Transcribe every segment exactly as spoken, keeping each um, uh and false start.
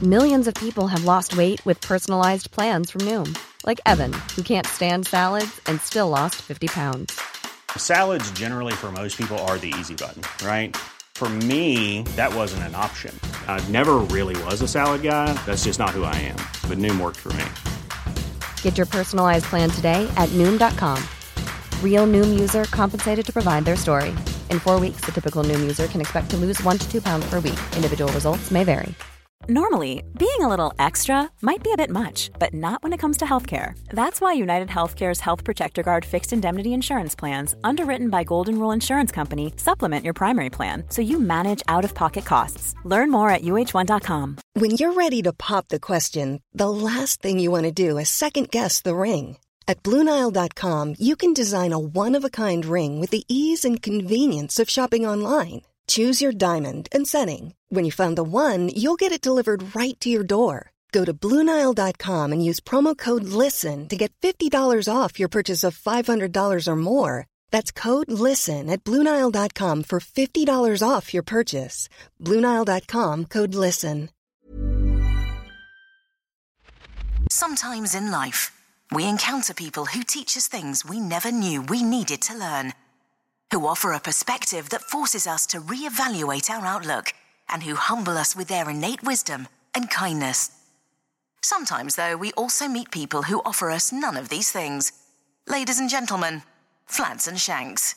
Millions of people have lost weight with personalized plans from Noom. Like Evan, who can't stand salads and still lost fifty pounds. Salads generally for most people are the easy button, right? For me, that wasn't an option. I never really was a salad guy. That's just not who I am. But Noom worked for me. Get your personalized plan today at Noom dot com. Real Noom user compensated to provide their story. In four weeks, the typical Noom user can expect to lose one to two pounds per week. Individual results may vary. Normally, being a little extra might be a bit much, but not when it comes to healthcare. That's why United Healthcare's Health Protector Guard fixed indemnity insurance plans, underwritten by Golden Rule Insurance Company, supplement your primary plan so you manage out-of-pocket costs. Learn more at U H one dot com. When you're ready to pop the question, the last thing you want to do is second-guess the ring. At Blue Nile dot com, you can design a one-of-a-kind ring with the ease and convenience of shopping online. Choose your diamond and setting. When you find the one, you'll get it delivered right to your door. Go to Blue Nile dot com and use promo code LISTEN to get fifty dollars off your purchase of five hundred dollars or more. That's code LISTEN at Blue Nile dot com for fifty dollars off your purchase. Blue Nile dot com, code LISTEN. Sometimes in life, we encounter people who teach us things we never knew we needed to learn, who offer a perspective that forces us to reevaluate our outlook, and who humble us with their innate wisdom and kindness. Sometimes, though, we also meet people who offer us none of these things. Ladies and gentlemen, Flats and Shanks.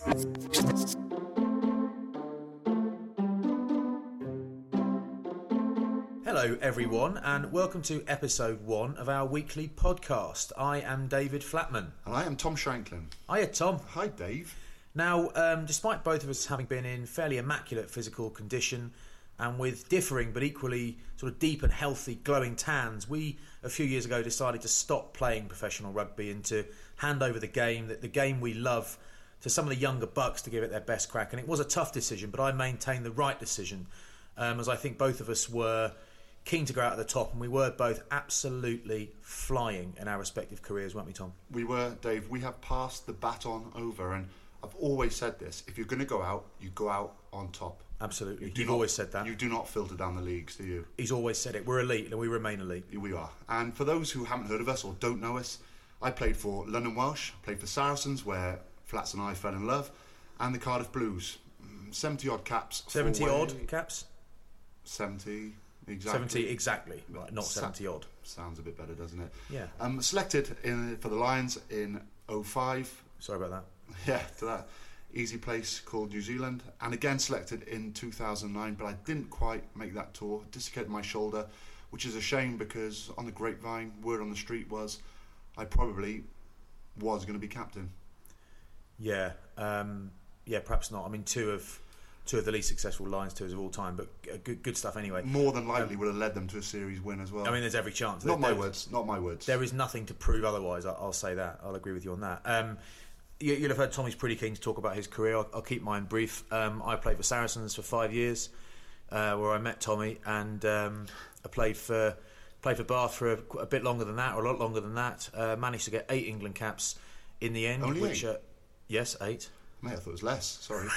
Hello everyone, and welcome to episode one of our weekly podcast. I am David Flatman. And I am Tom Shanklin. Hiya Tom. Hi Dave. Now, um, despite both of us having been in fairly immaculate physical condition and with differing but equally sort of deep and healthy glowing tans, we a few years ago decided to stop playing professional rugby and to hand over the game, that the game we love, to some of the younger bucks to give it their best crack. And it was a tough decision, but I maintained the right decision, um, as I think both of us were keen to go out at the top, and we were both absolutely flying in our respective careers, weren't we, Tom? We were, Dave. We have passed the baton over, and I've always said this: if you're going to go out, you go out on top. Absolutely. You You've not, always said that. You do not filter down the leagues, do you? He's always said it. We're elite, and we remain elite. We are. And for those who haven't heard of us or don't know us, I played for London Welsh, played for Saracens, where Flats and I fell in love, and the Cardiff Blues. seventy odd caps. seventy odd caps? seventy, exactly. seventy exactly, right, not Sa- seventy odd. Sounds a bit better, doesn't it? Yeah. Um, selected in, for the Lions in oh five. Sorry about that. Yeah, to that easy place called New Zealand, and again selected in two thousand nine, but I didn't quite make that tour. Dislocated my shoulder, which is a shame, because on the grapevine, word on the street was I probably was going to be captain. Yeah, um, yeah, perhaps not. I mean, two of two of the least successful Lions tours of all time, but good, good stuff anyway. More than likely um, would have led them to a series win as well. I mean, there's every chance. Not there, my words. Not my words. There is nothing to prove otherwise. I'll say that. I'll agree with you on that. Um, you, you'll have heard Tommy's pretty keen to talk about his career. I'll, I'll keep mine brief. Um, I played for Saracens for five years, uh, where I met Tommy, and um, I played for played for Bath for a, a bit longer than that, or a lot longer than that. Uh, managed to get eight England caps in the end. Only which, eight? Uh, yes, eight. Mate, I thought it was less. Sorry.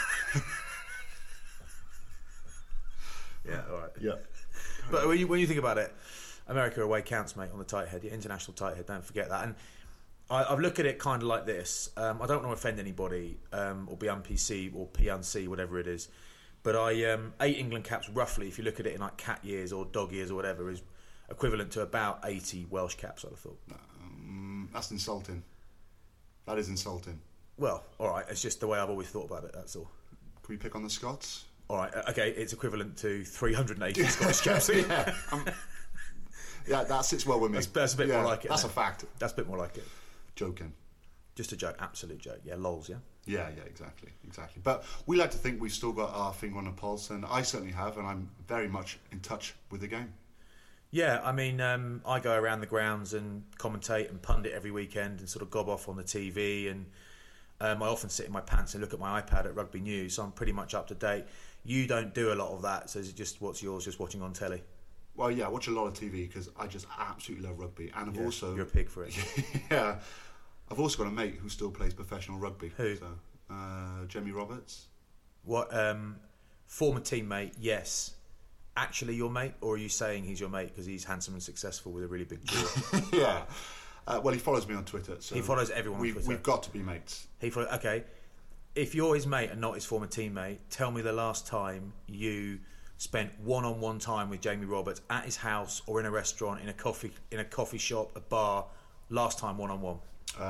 Yeah, all right. Yeah. But when you, when you think about it, America away counts, mate, on the tight head. Your international tight head, don't forget that. And I, I've looked at it kind of like this. Um, I don't want to offend anybody, um, or be un P C or P N C, whatever it is. But I um, eight England caps, roughly, if you look at it in like cat years or dog years or whatever, is equivalent to about eighty Welsh caps, I'd have thought. Um, that's insulting. That is insulting. Well, all right, it's just the way I've always thought about it, that's all. Can we pick on the Scots? All right, okay, it's equivalent to three hundred eighty Scottish caps. Yeah, um, yeah, that sits well with me. That's, that's a bit yeah, more like it. That's isn't a fact. That's a bit more like it. Joking. Just a joke, absolute joke. Yeah, lols, yeah? Yeah, yeah, exactly, exactly. But we like to think we've still got our finger on the pulse, and I certainly have, and I'm very much in touch with the game. Yeah, I mean, um, I go around the grounds and commentate and pundit every weekend and sort of gob off on the T V, and um, I often sit in my pants and look at my iPad at Rugby News, so I'm pretty much up to date. You don't do a lot of that, so is it just what's yours, just watching on telly? Well, yeah, I watch a lot of T V because I just absolutely love rugby, and I've Yeah, also you're a pig for it. yeah, I've also got a mate who still plays professional rugby. Who? So, uh, Jamie Roberts. What? Um, former teammate, yes. actually your mate, or are you saying he's your mate because he's handsome and successful with a really big jaw? yeah. Uh, well, he follows me on Twitter. So he follows everyone on we've, Twitter. We've got to be mates. He follow, okay. If you're his mate and not his former teammate, tell me the last time you spent one-on-one time with Jamie Roberts at his house or in a restaurant, in a coffee in a coffee shop, a bar. Last time one-on-one.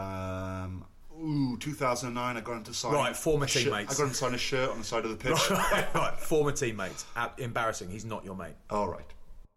Um, ooh, two thousand nine. I got him to sign. Right, former a shirt. teammates. I got him to sign a shirt on the side of the pitch. right, right, former teammates. Uh, embarrassing. He's not your mate. All right.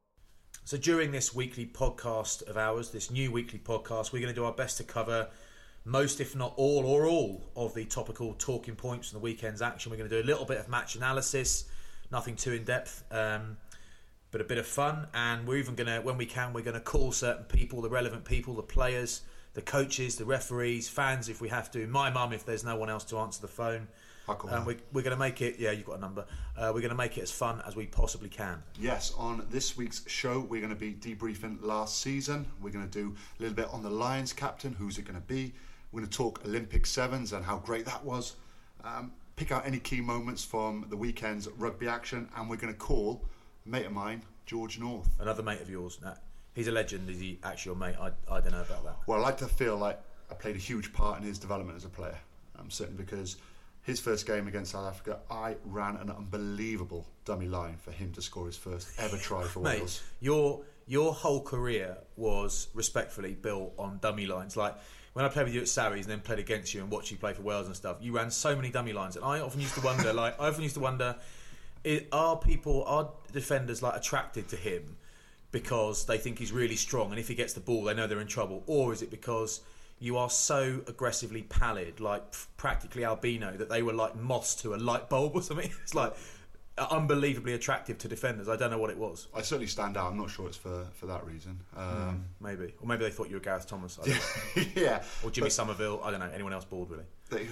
So during this weekly podcast of ours, this new weekly podcast, we're going to do our best to cover most, if not all, or all of the topical talking points from the weekend's action. We're going to do a little bit of match analysis, nothing too in depth, um, but a bit of fun. And we're even going to, when we can, we're going to call certain people, the relevant people, the players, the coaches, the referees, fans if we have to, my mum if there's no one else to answer the phone. Um, we, we're going to make it, yeah, you've got a number. Uh, we're going to make it as fun as we possibly can. Yes, on this week's show, we're going to be debriefing last season. We're going to do a little bit on the Lions captain, who's it going to be. We're going to talk Olympic Sevens and how great that was. Um, pick out any key moments from the weekend's rugby action, and we're going to call a mate of mine, George North. Another mate of yours. Nah, he's a legend. Is he actually your mate? I, I don't know about that. Well, I like to feel like I played a huge part in his development as a player. Um, certainly because his first game against South Africa, I ran an unbelievable dummy line for him to score his first ever try for Mate, Wales. Your your whole career was respectfully built on dummy lines. Like when I played with you at Sarries and then played against you and watched you play for Wales and stuff, you ran so many dummy lines, and I often used to wonder, like I often used to wonder, are people, are defenders like attracted to him because they think he's really strong, and if he gets the ball, they know they're in trouble, or is it because you are so aggressively pallid, like practically albino, that they were like moss to a light bulb or something? It's like unbelievably attractive to defenders. I don't know what it was. I certainly stand out. I'm not sure it's for, for that reason. Um, mm, maybe. Or maybe they thought you were Gareth Thomas. I don't know. yeah. Or Jimmy but, Somerville. I don't know. Anyone else bald, really? They,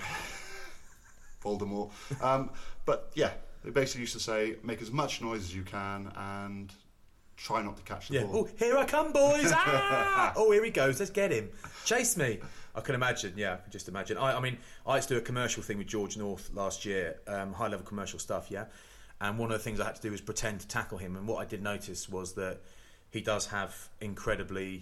Voldemort. um, but yeah, they basically used to say, make as much noise as you can and try not to catch the yeah. ball. Oh, here I come, boys! Ah! Oh, here he goes. Let's get him. Chase me. I can imagine. Yeah, I can just imagine. I, I mean, I used to do a commercial thing with George North last year, um, high-level commercial stuff, yeah? And one of the things I had to do was pretend to tackle him. And what I did notice was that he does have incredibly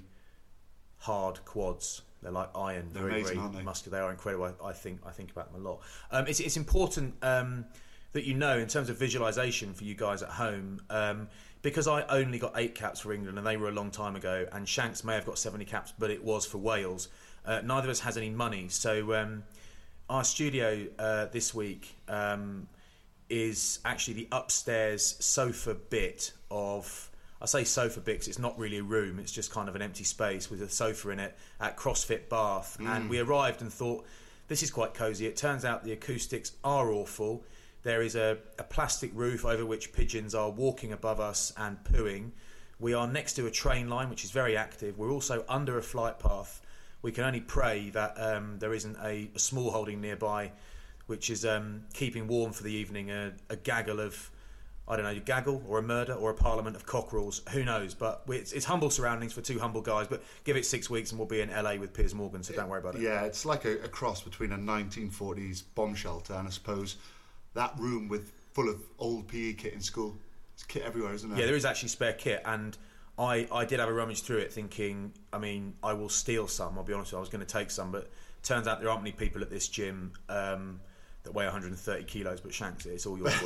hard quads. They're like iron. They're very, amazing, very aren't they? muscular. They are incredible. I, I think I think about them a lot. Um, it's, it's important um, that you know, in terms of visualisation for you guys at home, um, because I only got eight caps for England, and they were a long time ago, and Shanks may have got seventy caps, but it was for Wales. Uh, neither of us has any money. So um, our studio uh, this week... Um, is actually the upstairs sofa bit of, I say sofa bit because it's not really a room, it's just kind of an empty space with a sofa in it at CrossFit Bath. Mm. And we arrived and thought, this is quite cosy. It turns out the acoustics are awful. There is a, a plastic roof over which pigeons are walking above us and pooing. We are next to a train line which is very active. We're also under a flight path. We can only pray that um, there isn't a, a small holding nearby which is um, keeping warm for the evening, a, a gaggle of, I don't know, a gaggle or a murder or a parliament of cockerels, who knows, but it's, it's humble surroundings for two humble guys, but give it six weeks and we'll be in L A with Piers Morgan, so don't worry about it. Yeah, it's like a, a cross between a nineteen forties bomb shelter and I suppose that room with full of old P E kit in school. There's kit everywhere, isn't there? Yeah, there is actually spare kit, and I, I did have a rummage through it thinking, I mean, I will steal some, I'll be honest with you, I was going to take some, but turns out there aren't many people at this gym um, that weigh one hundred thirty kilos, but Shanks, it's all yours.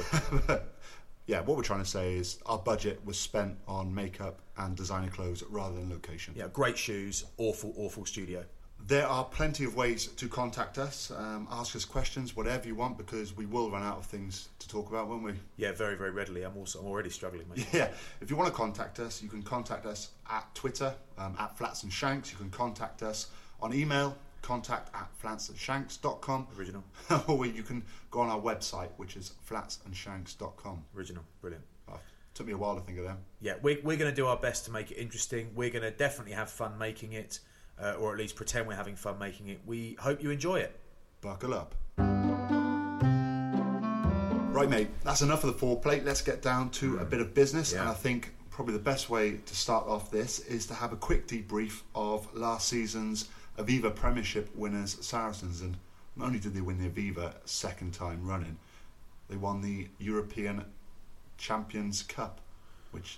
Yeah, what we're trying to say is our budget was spent on makeup and designer clothes rather than location. Yeah, great shoes, awful, awful studio. There are plenty of ways to contact us, um, ask us questions, whatever you want, because we will run out of things to talk about, won't we? Yeah, very, very readily. I'm also I'm already struggling, mate. Yeah, if you want to contact us, you can contact us at Twitter, um, at Flats and Shanks. You can contact us on email, contact at flats and shanks dot com. Original. Or you can go on our website, which is flats and shanks dot com. Original. Brilliant. Oh, took me a while to think of them. Yeah, we're, we're going to do our best to make it interesting. We're going to definitely have fun making it, uh, or at least pretend we're having fun making it. We hope you enjoy it. Buckle up. Right, mate, that's enough of the foreplay. Let's get down to a bit of business. Yeah. And I think probably the best way to start off this is to have a quick debrief of last season's Aviva Premiership winners, Saracens. And not only did they win the Aviva second time running, they won the European Champions Cup. which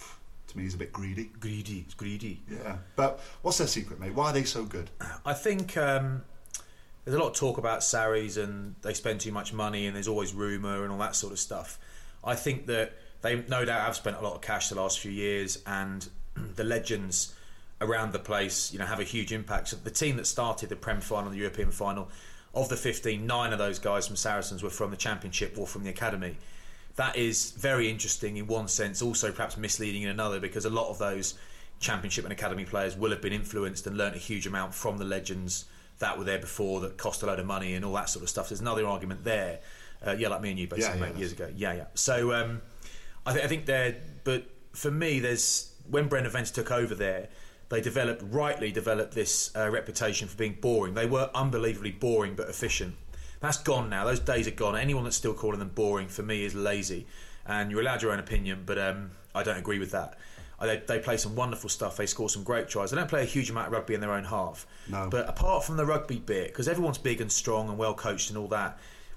to me is a bit greedy. Greedy, it's greedy. Yeah, but what's their secret, mate? Why are they so good? I think um, there's a lot of talk about Sarries and they spend too much money and there's always rumour and all that sort of stuff. I think that they no doubt have spent a lot of cash the last few years, and the legends around the place, you know, have a huge impact. So the team that started the Prem final, the European final, of the fifteen, nine of those guys from Saracens were from the Championship or from the academy. That is very interesting in one sense, also perhaps misleading in another, because a lot of those Championship and academy players will have been influenced and learnt a huge amount from the legends that were there before, that cost a load of money and all that sort of stuff. There's another argument there. Uh, yeah, like me and you basically, yeah, yeah, mate, years ago. Yeah, yeah. So um, I, th- I think they're... But for me, there's... When Brendan Vence took over there, they developed, rightly developed this uh, reputation for being boring. They were unbelievably boring but efficient. That's gone now. Those days are gone. Anyone that's still calling them boring, for me, is lazy. And you're allowed your own opinion, but um, I don't agree with that. They, they play some wonderful stuff. They score some great tries. They don't play a huge amount of rugby in their own half. No. But apart from the rugby bit, because everyone's big and strong and well coached and all that,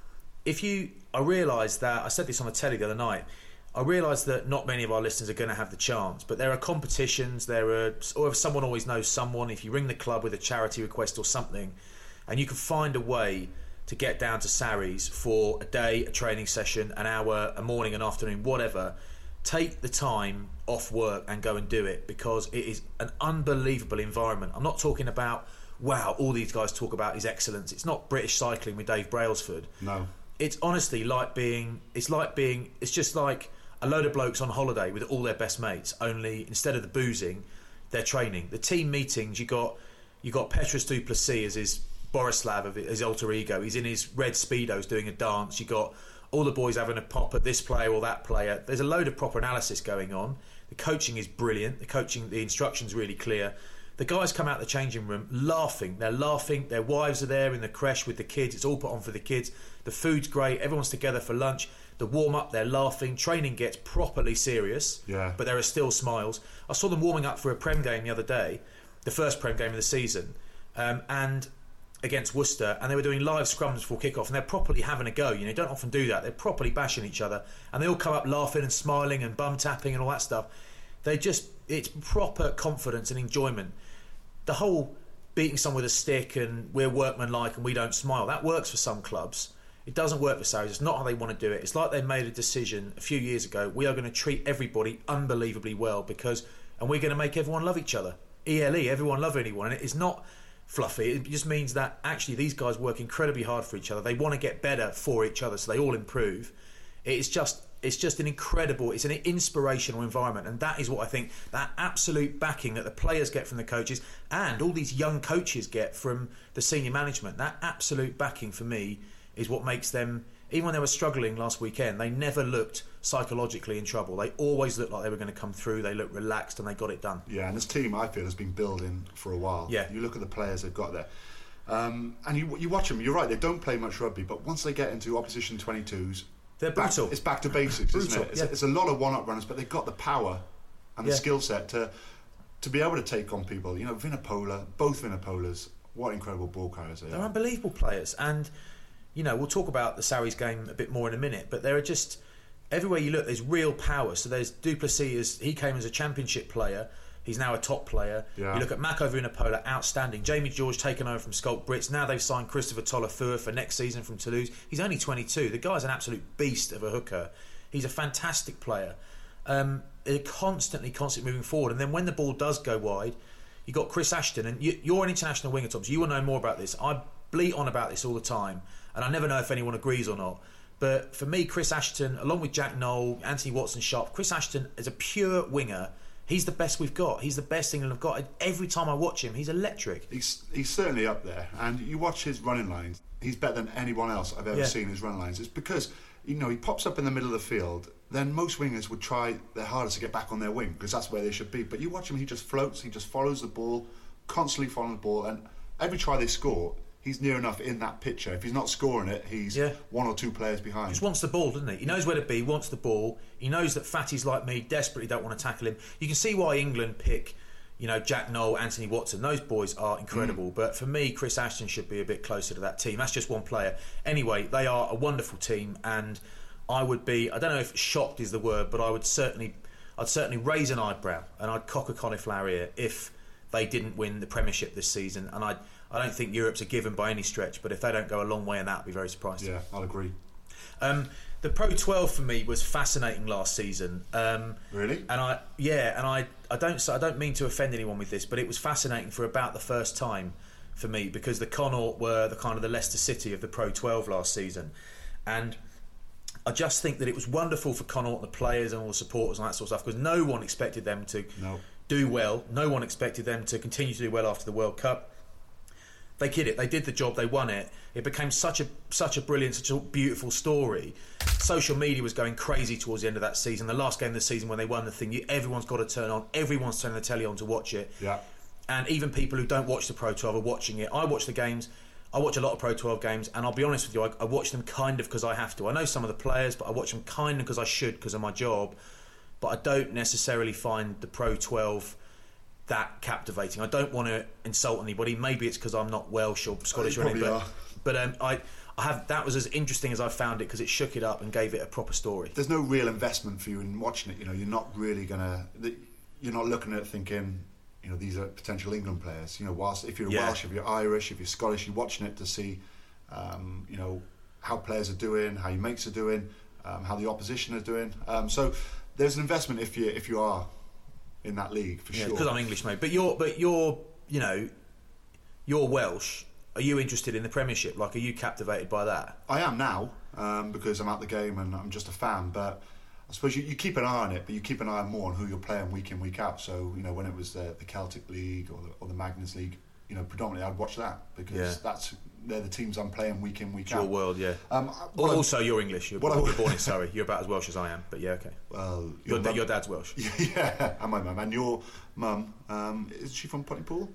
if you... I realised that... I said this on the telly the other night. I realise that not many of our listeners are going to have the chance, but there are competitions, there are... Or if someone always knows someone, if you ring the club with a charity request or something, and you can find a way to get down to Sarries for a day, a training session, an hour, a morning, an afternoon, whatever, take the time off work and go and do it, because it is an unbelievable environment. I'm not talking about, wow, all these guys talk about is excellence. It's not British cycling with Dave Brailsford. No. It's honestly like being, it's like being, it's just like a load of blokes on holiday with all their best mates, only instead of the boozing, they're training. The team meetings, you got you got Petrus du Plessis as his Borislav, of his alter ego. He's in his red Speedos doing a dance. You got all the boys having a pop at this player or that player. There's a load of proper analysis going on. The coaching is brilliant. The coaching, the instruction's really clear. The guys come out the changing room laughing. They're laughing. Their wives are there in the creche with the kids. It's all put on for the kids. The food's great. Everyone's together for lunch. The warm-up, they're laughing. Training gets properly serious, yeah. But there are still smiles. I saw them warming up for a Prem game the other day, the first Prem game of the season, um, and against Worcester, and they were doing live scrums before kick-off, and they're properly having a go. You know, don't often do that. They're properly bashing each other, and they all come up laughing and smiling and bum-tapping and all that stuff. They just... It's proper confidence and enjoyment. The whole beating someone with a stick and we're workmanlike and we don't smile, that works for some clubs. It doesn't work for Sarries. It's not how they want to do it. It's like they made a decision a few years ago. We are going to treat everybody unbelievably well because, and we're going to make everyone love each other. E L E, everyone love anyone. And it's not fluffy. It just means that actually these guys work incredibly hard for each other. They want to get better for each other, so they all improve. It's just, it's just an incredible, it's an inspirational environment, and that is what I think, that absolute backing that the players get from the coaches and all these young coaches get from the senior management. That absolute backing for me is what makes them, even when they were struggling last weekend, they never looked psychologically in trouble. They always looked like they were going to come through. They looked relaxed and they got it done. Yeah, and this team, I feel, has been building for a while. Yeah. You look at the players they've got there. Um, and you you watch them, you're right, they don't play much rugby, but once they get into opposition twenty-twos, they're brutal. Back, it's back to basics, brutal, isn't it? It's, yeah. a, it's a lot of one-up runners, but they've got the power and the yeah. skill set to to be able to take on people. You know, Vinopola, both Vinopolas, what incredible ball carriers they They're are. unbelievable players, and you know, we'll talk about the Sarries game a bit more in a minute, but there are just, everywhere you look, there's real power. So there's du Plessis, he came as a championship player, he's now a top player. Yeah. You look at Mako Vunipola, outstanding. Jamie George taken over from Schalk Brits. Now they've signed Christopher Tolofua for next season from Toulouse. He's only twenty-two. The guy's an absolute beast of a hooker. He's a fantastic player. Um, they're constantly, constantly moving forward. And then when the ball does go wide, you've got Chris Ashton, and you, you're an international winger, Tom, so you will know more about this. I bleat on about this all the time, and I never know if anyone agrees or not. But for me, Chris Ashton, along with Jack Knoll, Anthony Watson Sharp, Chris Ashton is a pure winger. He's the best we've got. He's the best England have got. Every time I watch him, he's electric. He's he's certainly up there. And you watch his running lines, he's better than anyone else I've ever yeah. seen his run lines. It's because, you know, he pops up in the middle of the field, then most wingers would try their hardest to get back on their wing because that's where they should be. But you watch him, he just floats, he just follows the ball, constantly following the ball, and every try they score, he's near enough in that picture. If he's not scoring it, he's yeah. one or two players behind. He just wants the ball, doesn't he? He knows where to be, wants the ball. He knows that fatties like me desperately don't want to tackle him. You can see why England pick, you know, Jack Knoll, Anthony Watson. Those boys are incredible. Mm. But for me, Chris Ashton should be a bit closer to that team. That's just one player. Anyway, they are a wonderful team, and I would be, I don't know if shocked is the word, but I would certainly, I'd certainly raise an eyebrow and I'd cock a cauliflower ear if they didn't win the Premiership this season. And I I don't think Europe's a given by any stretch, but if they don't go a long way in that, I'd be very surprised. Yeah, I'll agree. Um, the Pro twelve for me was fascinating last season. Um, really? And I yeah, and I I don't I don't mean to offend anyone with this, but it was fascinating for about the first time for me, because the Connaught were the kind of the Leicester City of the Pro twelve last season, and I just think that it was wonderful for Connaught and the players and all the supporters and that sort of stuff, because no one expected them to no. do well. No one expected them to continue to do well after the World Cup. They did it. They did the job. They won it. It became such a such a brilliant, such a beautiful story. Social media was going crazy towards the end of that season. The last game of the season when they won the thing, you, everyone's got to turn on. Everyone's turning the telly on to watch it. Yeah. And even people who don't watch the Pro twelve are watching it. I watch the games. I watch a lot of Pro twelve games, and I'll be honest with you, I, I watch them kind of because I have to. I know some of the players, but I watch them kind of because I should, because of my job. But I don't necessarily find the Pro twelve that captivating. I don't want to insult anybody. Maybe it's because I'm not Welsh or Scottish oh, or anything. But, but um, I, I have. That was as interesting as I found it, because it shook it up and gave it a proper story. There's no real investment for you in watching it. You know, you're not really gonna. You're not looking at it thinking, you know, these are potential England players. You know, whilst if you're yeah. Welsh, if you're Irish, if you're Scottish, you're watching it to see, um, you know, how players are doing, how your mates are doing, um, how the opposition are doing. Um, so there's an investment if you if you are in that league for yeah, sure. Because I'm English, mate. But you're but you're you know, you're Welsh. Are you interested in the Premiership? Like, are you captivated by that? I am now, um, because I'm at the game and I'm just a fan. But I suppose you, you keep an eye on it, but you keep an eye more on who you're playing week in, week out. So, you know, when it was the, the Celtic League or the, or the Magnus League, you know, predominantly I'd watch that, because yeah. that's they're the teams I'm playing week in, week it's out. Your world, yeah. Um, well, also, you're English. You're, what you're I, born in Surrey. You're about as Welsh as I am. But yeah, okay. Well, your, your, da- mum, your dad's Welsh. Yeah, and my mum. And your mum, um, is she from Pontypool?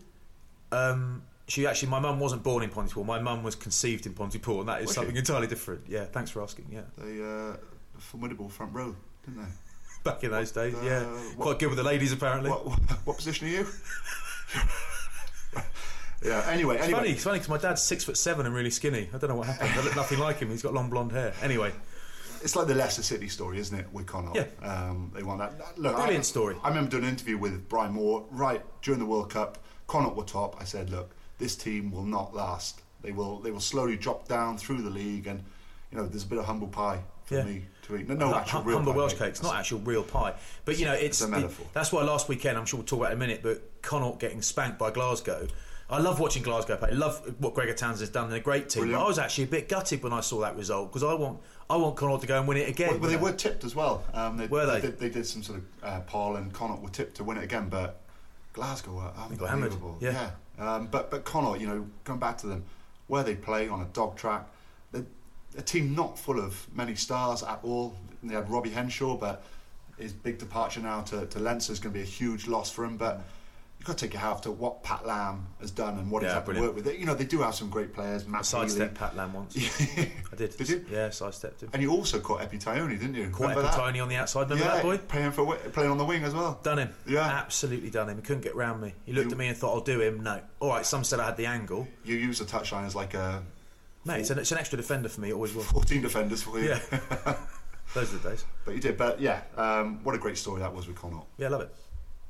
Um, she actually, my mum wasn't born in Pontypool. My mum was conceived in Pontypool, and that is was something she? entirely different. Yeah, thanks for asking. Yeah, they uh, formidable front row, didn't they? Back in those days, uh, yeah. What, Quite good with the ladies, apparently. What, what, what position are you? yeah. Anyway, it's anyway. funny. It's funny because my dad's six foot seven and really skinny. I don't know what happened. I look nothing like him. He's got long blonde hair. Anyway, it's like the Leicester City story, isn't it? With Connaught. Yeah. Um, they want that. Look, brilliant I, story. I remember doing an interview with Brian Moore right during the World Cup. Connaught were top. I said, look, this team will not last. They will. They will slowly drop down through the league, and you know, there's a bit of humble pie for yeah. me to eat. No, no H- actual hum- real humble pie, Welsh mate. cake. It's not actual real pie, but you know, it's, it's a metaphor. It, that's why last weekend, I'm sure we'll talk about it in a minute, but Connaught getting spanked by Glasgow. I love watching Glasgow play. I love what Gregor Townsend's done. They're a great team. Brilliant. But I was actually a bit gutted when I saw that result, because I want I want Connaught to go and win it again. Well, well they were tipped as well. Um, they, were they? They did, they did some sort of uh, poll, and Connaught were tipped to win it again, but Glasgow were unbelievable. Yeah. yeah. Um, but but Connaught, you know, going back to them, where they play on a dog track, they're a team not full of many stars at all. They had Robbie Henshaw, but his big departure now to, to Leinster is going to be a huge loss for him. But you've got to take your hat off to what Pat Lam has done and what yeah, he's had brilliant. to work with. You know, they do have some great players. Matt I sidestepped Pat Lam once. I did. Did you? Yeah, sidestepped him. And you also caught Epi Tioni, didn't you? Caught Epi Tioni on the outside. Remember yeah, that boy? Playing for playing on the wing as well. Done him. Yeah, absolutely done him. He couldn't get round me. He looked you, at me and thought, "I'll do him." No. All right. Some said I had the angle. You use the touchline as like a. Mate, it's an, it's an extra defender for me. It always was. Fourteen defenders for you. Yeah. Those are the days. But you did. But yeah, um, what a great story that was with Connaught. Yeah, I love it.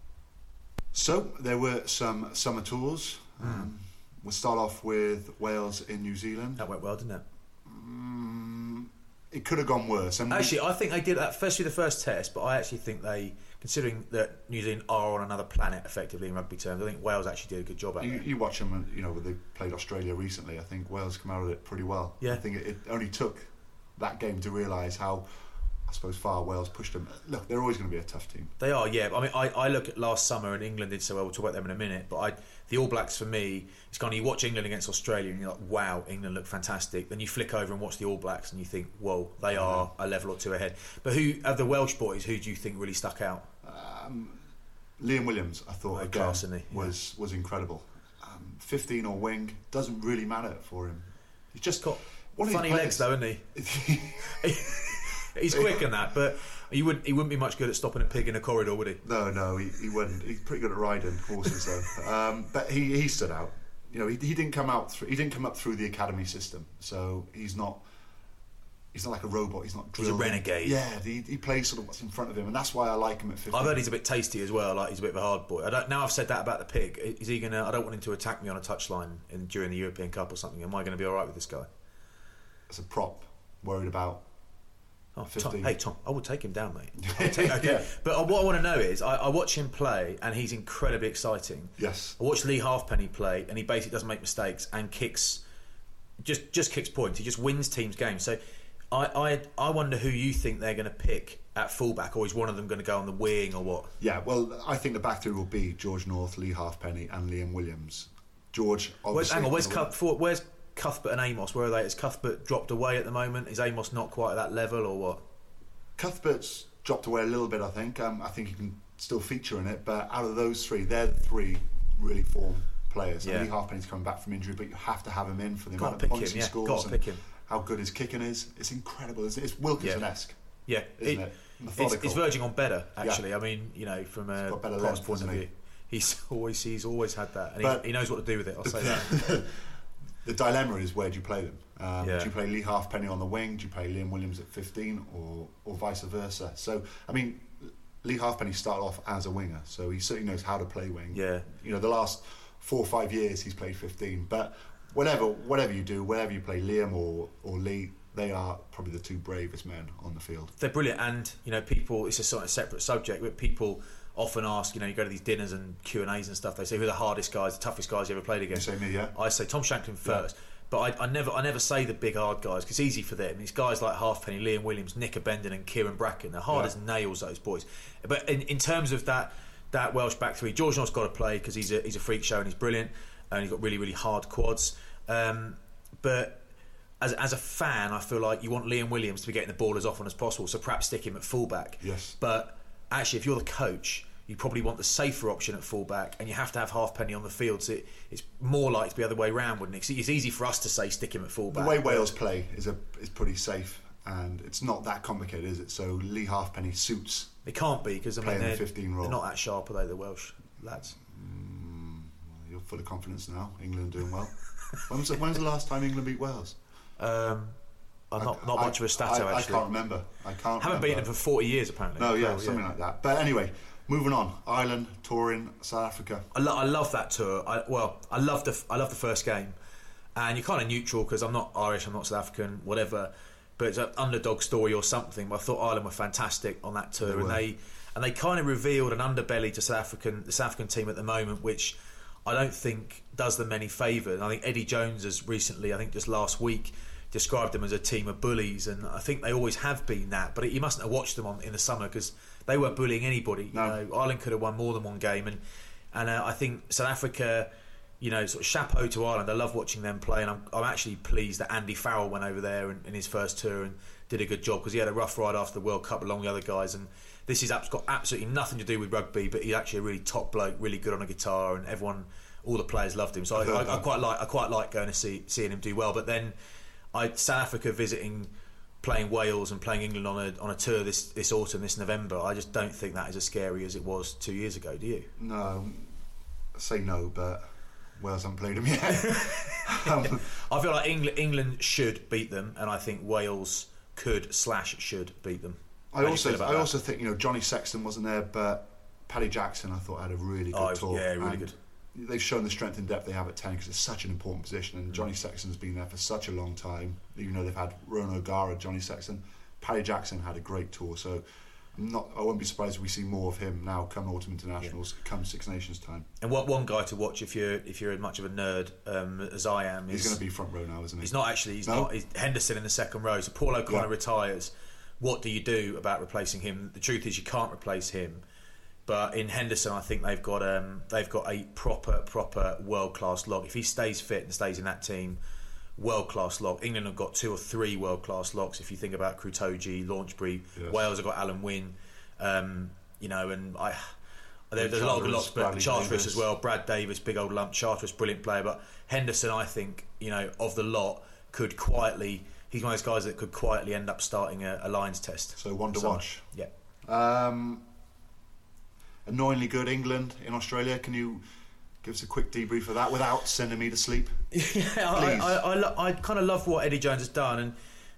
So there were some summer tours. Mm. Um, we'll start off with Wales in New Zealand. That went well, didn't it? Mm, it could have gone worse. And actually, we, I think they did that firstly the first test, but I actually think they, considering that New Zealand are on another planet effectively in rugby terms, I think Wales actually did a good job at you, it. You watch them, you know, when they played Australia recently. I think Wales come out of it pretty well. Yeah. I think it, it only took that game to realise how, I suppose, far Wales pushed them. Look, they're always going to be a tough team. They are, yeah. I mean, I, I look at last summer and England did so well. We'll talk about them in a minute. But I, the All Blacks, for me, it's kind of, you watch England against Australia and you're like, wow, England look fantastic. Then you flick over and watch the All Blacks and you think, whoa, they are a level or two ahead. But who, of the Welsh boys, who do you think really stuck out? Um, Liam Williams, I thought, oh, again, class, isn't he? was, was incredible. Um, fifteen or wing, doesn't really matter for him. He's just got funny legs, though, isn't he? He's quick in that, but he wouldn't. He wouldn't be much good at stopping a pig in a corridor, would he? No, no, he, he wouldn't. He's pretty good at riding horses, though. Um, but he, he stood out. You know, he, he didn't come out. Through, he didn't come up through the academy system, so he's not he's not like a robot. He's not drilled. He's a renegade. Yeah, he, he plays sort of what's in front of him, and that's why I like him at fifteen. I've heard he's a bit tasty as well. Like he's a bit of a hard boy. I don't, now I've said that about the pig. Is he gonna? I don't want him to attack me on a touchline in, during the European Cup or something. Am I going to be all right with this guy? As a prop, worried about. Oh, Tom, hey Tom, I will take him down, mate. Take, okay. Yeah. But what I want to know is, I, I watch him play, and he's incredibly exciting. Yes. I watch Lee Halfpenny play, and he basically doesn't make mistakes and kicks, just just kicks points. He just wins teams' games. So, I I, I wonder who you think they're going to pick at fullback, or is one of them going to go on the wing, or what? Yeah. Well, I think the back three will be George North, Lee Halfpenny, and Liam Williams. George, obviously. Where's, hang on, where's Cuthbert? Where's Cuthbert and Amos? Where are they? Is Cuthbert dropped away at the moment? Is Amos not quite at that level, or what? Cuthbert's dropped away a little bit, I think. Um, I think he can still feature in it, but out of those three, they're the three really form players. Yeah. Lee Halfpenny's coming back from injury, but you have to have him in for the Got amount to of pick points him, he yeah. scores Got to and pick him. how good his kicking is. It's incredible, isn't it? It's Wilkinson-esque. Yeah, isn't it, it? It's, it's verging on better, actually. Yeah. I mean, you know, from a got better cross length, point of hasn't he? view, he's always he's always had that, and But he, he knows what to do with it. I'll say that. The dilemma is, where do you play them? Um, Yeah. Do you play Lee Halfpenny on the wing? Do you play Liam Williams at fifteen, or or vice versa? So, I mean, Lee Halfpenny started off as a winger, so he certainly knows how to play wing. Yeah. You know, the last four or five years he's played fifteen. But whatever whatever you do, wherever you play Liam or or Lee, they are probably the two bravest men on the field. They're brilliant, and you know, people. It's a sort of separate subject, but people often ask. You know, you go to these dinners and Q and A's and stuff. They say, "Who are the hardest guys, the toughest guys you ever played against?" You say me, yeah. I say Tom Shanklin first. Yeah. But I, I never, I never say the big hard guys because it's easy for them. It's guys like Halfpenny, Liam Williams, Nick Abendon, and Kieran Bracken. They're hard yeah. as nails, those boys. But in, in terms of that, that Welsh back three, George North's got to play because he's a he's a freak show and he's brilliant, and he's got really really hard quads. Um, but as as a fan, I feel like you want Liam Williams to be getting the ball as often as possible. So perhaps stick him at fullback. Yes. But actually, if you're the coach, you probably want the safer option at fullback, and you have to have Halfpenny on the field. So it, it's more likely to be the other way round, wouldn't it? It's easy for us to say stick him at fullback. The way Wales play is a is pretty safe, and it's not that complicated, is it? So Lee Halfpenny suits. It can't be because I mean they're, fifteen role. they're not that sharp, are they? The Welsh lads. Mm, well, you're full of confidence now. England are doing well. When was the, when was the last time England beat Wales? Um, I'm not not I, much of a stato I, actually. I can't remember. I can't. Haven't remember. beaten them for forty years apparently. No, yeah, oh, something yeah. like that. But anyway. Moving on, Ireland touring South Africa. I, lo- I love that tour. I, well, I love the I love the first game, and you're kind of neutral because I'm not Irish, I'm not South African, whatever. But it's an underdog story or something. But I thought Ireland were fantastic on that tour, They and were. they and they kind of revealed an underbelly to South African the South African team at the moment, which I don't think does them any favour. I think Eddie Jones has recently, I think just last week, described them as a team of bullies, and I think they always have been that. But you mustn't have watched them on in the summer because they weren't bullying anybody. No. You know, Ireland could have won more than one game, and and uh, I think South Africa, you know, sort of chapeau to Ireland. I love watching them play, and I'm, I'm actually pleased that Andy Farrell went over there in, in his first tour and did a good job because he had a rough ride after the World Cup along with the other guys. And this has got absolutely nothing to do with rugby, but he's actually a really top bloke, really good on a guitar, and everyone, all the players loved him. So I, I, I quite like I quite like going to see seeing him do well. But then, I South Africa visiting. Playing Wales and playing England on a on a tour this, this autumn, this November, I just don't think that is as scary as it was two years ago. Do you? No, I say no, but Wales haven't played them yet. um, I feel like England England should beat them, and I think Wales could slash should beat them. I also I also think you know Johnny Sexton wasn't there, but Paddy Jackson I thought had a really good oh, tour. Yeah, really and good. They've shown the strength and depth they have at ten because it's such an important position, and Johnny Sexton's been there for such a long time. Even though they've had Rowan O'Gara, Johnny Sexton, Paddy Jackson had a great tour. So I'm not, I won't be surprised if we see more of him now come autumn internationals, yeah. come Six Nations time. And what one guy to watch if you're if you're much of a nerd um, as I am is he's going to be front row now, isn't he? He's not actually. He's no? not. He's Henderson in the second row. So Paul O'Connor yeah. retires. What do you do about replacing him? The truth is you can't replace him. But in Henderson, I think they've got um, they've got a proper proper world class lock. If he stays fit and stays in that team, world class lock. England have got two or three world class locks. If you think about Krutoji, Launchbury, yes. Wales have got Alan Wynne, um, you know, and I there, there's a lot of good locks. But Charteris as well, Brad Davis, big old lump. Charteris, brilliant player. But Henderson, I think, you know, of the lot, could quietly. He's one of those guys that could quietly end up starting a, a Lions test. So one to watch. Yeah. Um, Annoyingly good England in Australia. Can you give us a quick debrief of that without sending me to sleep? Yeah, I, I, I, lo- I kind of love what Eddie Jones has done, and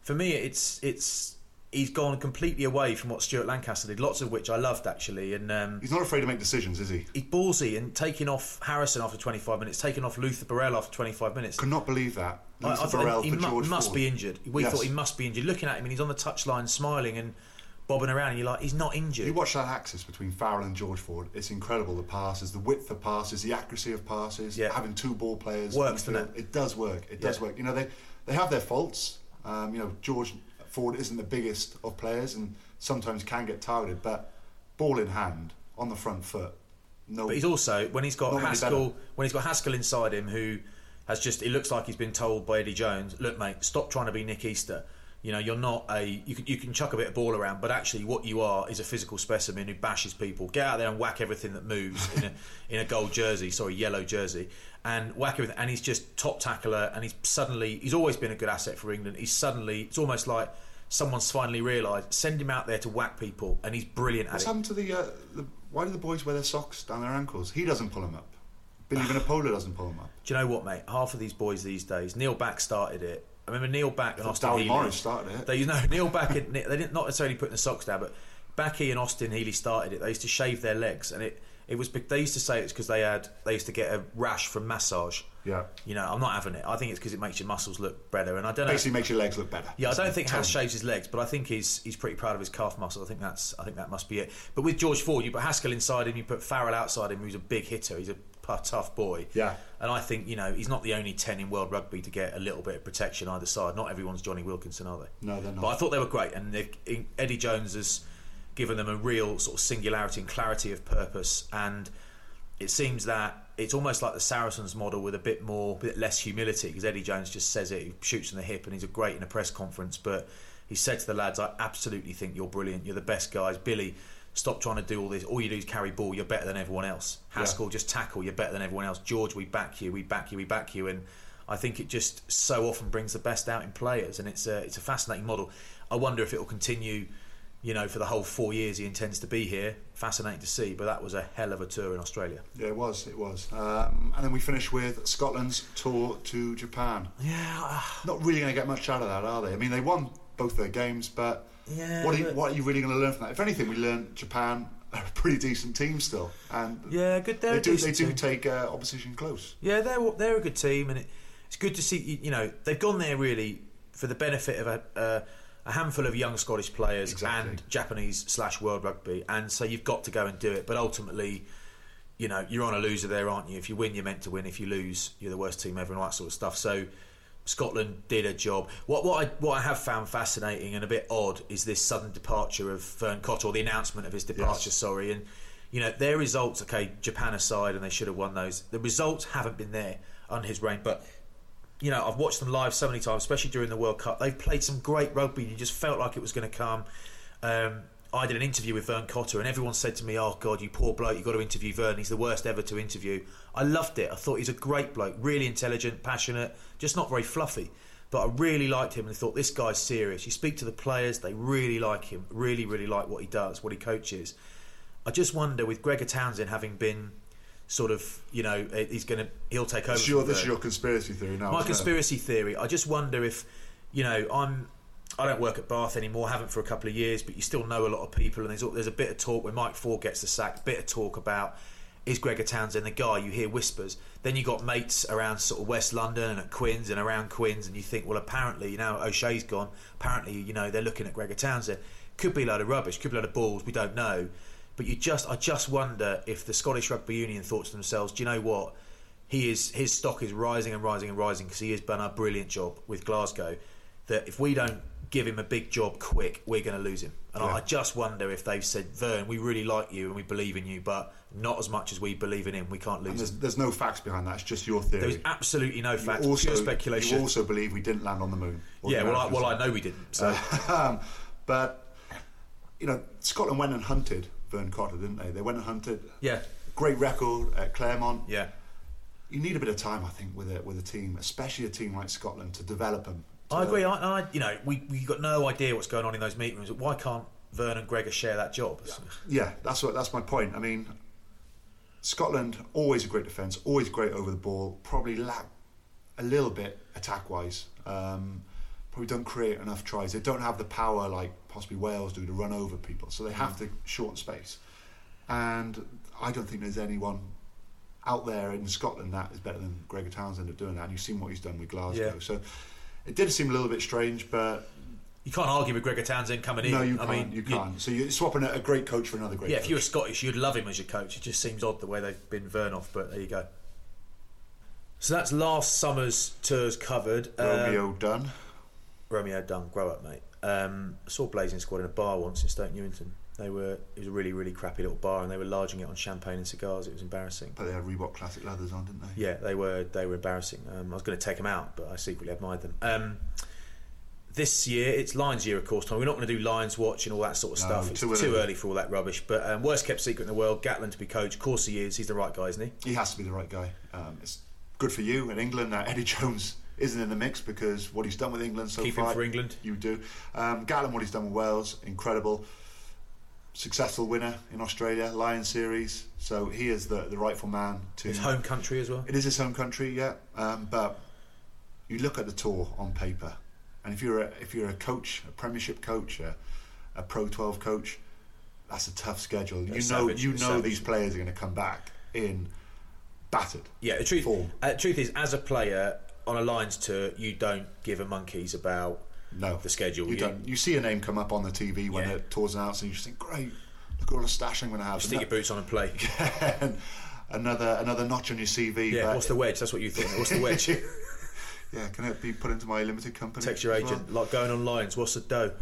for me, it's it's he's gone completely away from what Stuart Lancaster did. Lots of which I loved actually, and um, he's not afraid to make decisions, is he? He's ballsy and taking off Harrison after twenty-five minutes, taking off Luther Burrell after twenty-five minutes. Could not believe that. Luther I, I Burrell he for mu- George must Ford. be injured. We Yes. thought he must be injured. Looking at him, and he's on the touchline smiling and bobbing around, and you're like, he's not injured. You watch that axis between Farrell and George Ford, it's incredible. The passes, the width of passes, the accuracy of passes, Yeah. having two ball players. Works, in the doesn't field. it? It does work. It does Yeah. work. You know, they, they have their faults. Um, you know, George Ford isn't the biggest of players and sometimes can get targeted, but ball in hand, on the front foot, no. But he's also, when he's got Not many Haskell, better. when he's got Haskell inside him, who has just, it looks like he's been told by Eddie Jones, look mate, stop trying to be Nick Easter. You know, you're not a, you can you can chuck a bit of ball around, but actually what you are is a physical specimen who bashes people. Get out there and whack everything that moves in a in a gold jersey, sorry, yellow jersey, and whack everything. And he's just top tackler, and he's suddenly, he's always been a good asset for England. He's suddenly, it's almost like someone's finally realised, send him out there to whack people, and he's brilliant at What's it. happened to the, uh, the... Why do the boys wear their socks down their ankles? He doesn't pull them up. Billy Vanapola doesn't pull them up. Do you know what, mate? Half of these boys these days, Neil Back started it. I remember Neil Back and Austin Darryl Healy. Morris started it. They, you know, Neil Back and they didn't not necessarily putting the socks down, but Backy and Austin Healy started it. They used to shave their legs, and it it was. They used to say it's because they had they used to get a rash from massage. Yeah. You know, I'm not having it. I think it's because it makes your muscles look better, and I don't know. Basically makes your legs look better. Yeah, I don't think Tell Haas me. shaves his legs, but I think he's he's pretty proud of his calf muscle. I think that's I think that must be it. But with George Ford, you put Haskell inside him, you put Farrell outside him, who's a big hitter. He's a tough boy. Yeah. And I think, you know, he's not the only ten in world rugby to get a little bit of protection either side. Not everyone's Johnny Wilkinson, are they? No, they're not. But I thought they were great, and they've, Eddie Jones has given them a real sort of singularity and clarity of purpose, and it seems that it's almost like the Saracens model with a bit more, bit less humility, because Eddie Jones just says it, he shoots from the hip, and he's a great in a press conference, but he said to the lads, I absolutely think you're brilliant, you're the best guys. Billy, stop trying to do all this, all you do is carry ball, you're better than everyone else. Haskell, yeah. just tackle, you're better than everyone else. George, we back you, we back you, we back you, and I think it just so often brings the best out in players, and it's a, it's a fascinating model. I wonder if it will continue, you know, for the whole four years he intends to be here. Fascinating to see, but that was a hell of a tour in Australia. Yeah, it was, it was. Um, and then we finished with Scotland's tour to Japan. Yeah. Not really going to get much out of that, are they? I mean, they won both their games, but, yeah, what, are you, but... what are you really going to learn from that? If anything, we learned Japan are a pretty decent team still. And yeah, good. They're they a do, decent they do team. take uh, opposition close. Yeah, they're they're a good team, and it, it's good to see. You, you know, they've gone there really for the benefit of a, a, a handful of young Scottish players Exactly. and Japanese slash World Rugby, and so you've got to go and do it. But ultimately, you know, you're on a loser there, aren't you? If you win, you're meant to win. If you lose, you're the worst team ever, and all that sort of stuff. So Scotland did a job. What what I what I have found fascinating and a bit odd is this sudden departure of Vern Cotter, or the announcement of his departure. Yes. Sorry, and you know their results. Okay, Japan aside, and they should have won those. The results haven't been there under his reign, but. You know, I've watched them live so many times, especially during the World Cup. They've played some great rugby. You just felt like it was going to come. Um, I did an interview with Vern Cotter, and everyone said to me, "Oh God, you poor bloke! You've got to interview Vern. He's the worst ever to interview." I loved it. I thought he's a great bloke, really intelligent, passionate, just not very fluffy. But I really liked him, and I thought this guy's serious. You speak to the players; they really like him. Really, really like what he does, what he coaches. I just wonder, with Gregor Townsend having been. Sort of, you know, he's going to, he'll take over. This is your, this is your conspiracy theory now. My conspiracy theory. I just wonder if, you know, I'm, I don't work at Bath anymore. Haven't for a couple of years, but you still know a lot of people, and there's there's a bit of talk when Mike Ford gets the sack. Bit of talk about is Gregor Townsend the guy? You hear whispers. Then you got mates around sort of West London and at Quins and around Quins, and you think, well, apparently, you know, O'Shea's gone. Apparently, you know, they're looking at Gregor Townsend. Could be a load of rubbish. Could be a load of balls. We don't know. But you just, I just wonder if the Scottish Rugby Union thought to themselves, do you know what? He is, his stock is rising and rising and rising because he has done a brilliant job with Glasgow. That if we don't give him a big job quick, we're going to lose him. And Yeah. I just wonder if they've said, Vern, we really like you and we believe in you, but not as much as we believe in him. We can't And lose there's, him. there's no facts behind that. It's just your theory. There's absolutely no You facts, also, pure speculation. You also believe we didn't land on the moon. or yeah, the well I, Americans well, I did. know we didn't. So. um, but, you know, Scotland went and hunted Vern Cotter, didn't they? They went and hunted. Yeah. Great record at Claremont. Yeah. You need a bit of time, I think, with a with a team, especially a team like Scotland, to develop them. To I agree. I, I, you know, we we got no idea what's going on in those meeting rooms. Why can't Vern and Gregor share that job? Yeah, that's what that's my point. I mean, Scotland always a great defence, always great over the ball. Probably lack a little bit attack wise, um, probably don't create enough tries. They don't have the power like possibly Wales do to run over people, so they have mm. to shorten space. And I don't think there's anyone out there in Scotland that is better than Gregor Townsend at doing that. And you've seen what he's done with Glasgow. Yeah. So it did seem a little bit strange, but you can't argue with Gregor Townsend coming in. No, you I can't. mean, you can't. You, so you're swapping a great coach for another great yeah, coach. If you were Scottish, you'd love him as your coach. It just seems odd the way they've been Vernoff, but there you go. So that's last summer's tours covered. Romeo um, Dunn. Romeo Dunn, grow up, mate. Um, I saw Blazing Squad in a bar once in Stoke Newington. They were it was a really, really crappy little bar, and they were larging it on champagne and cigars. It was embarrassing. But they had Reebok Classic leathers on, didn't they? Yeah, they were they were embarrassing. Um, I was going to take them out, but I secretly admired them. Um, this year, it's Lions year, of course, Tom. We're not going to do Lions Watch and all that sort of no, stuff. It's too, too early. early for all that rubbish. But um, worst kept secret in the world, Gatland to be coach. Of course he is. He's the right guy, isn't he? He has to be the right guy. Um, it's good for you in England that Eddie Jones isn't in the mix, because what he's done with England so Keep far. Keep him for England. You do. Um, Gatland, what he's done with Wales, incredible. Successful winner in Australia, Lion Series. So he is the, the rightful man to... His home country as well. It is his home country, yeah. Um, but you look at the tour on paper, and if you're a, if you're a coach, a Premiership coach, a, a Pro twelve coach, that's a tough schedule. They're you know, savage. you They're know savage. These players are going to come back in battered. Yeah, the truth, form. Uh, truth is, as a player on a Lions tour, you don't give a monkeys about no, the schedule. You, you don't. You see a name come up on the T V when yeah. it tours announced, and you just think, great, look at all the stash I'm going to have. You stick your boots on and play. and another another notch on your C V. Yeah, but what's the wedge? That's what you think. What's the wedge? Yeah, can it be put into my limited company? Text your agent, well? Like going on Lions, what's the dough?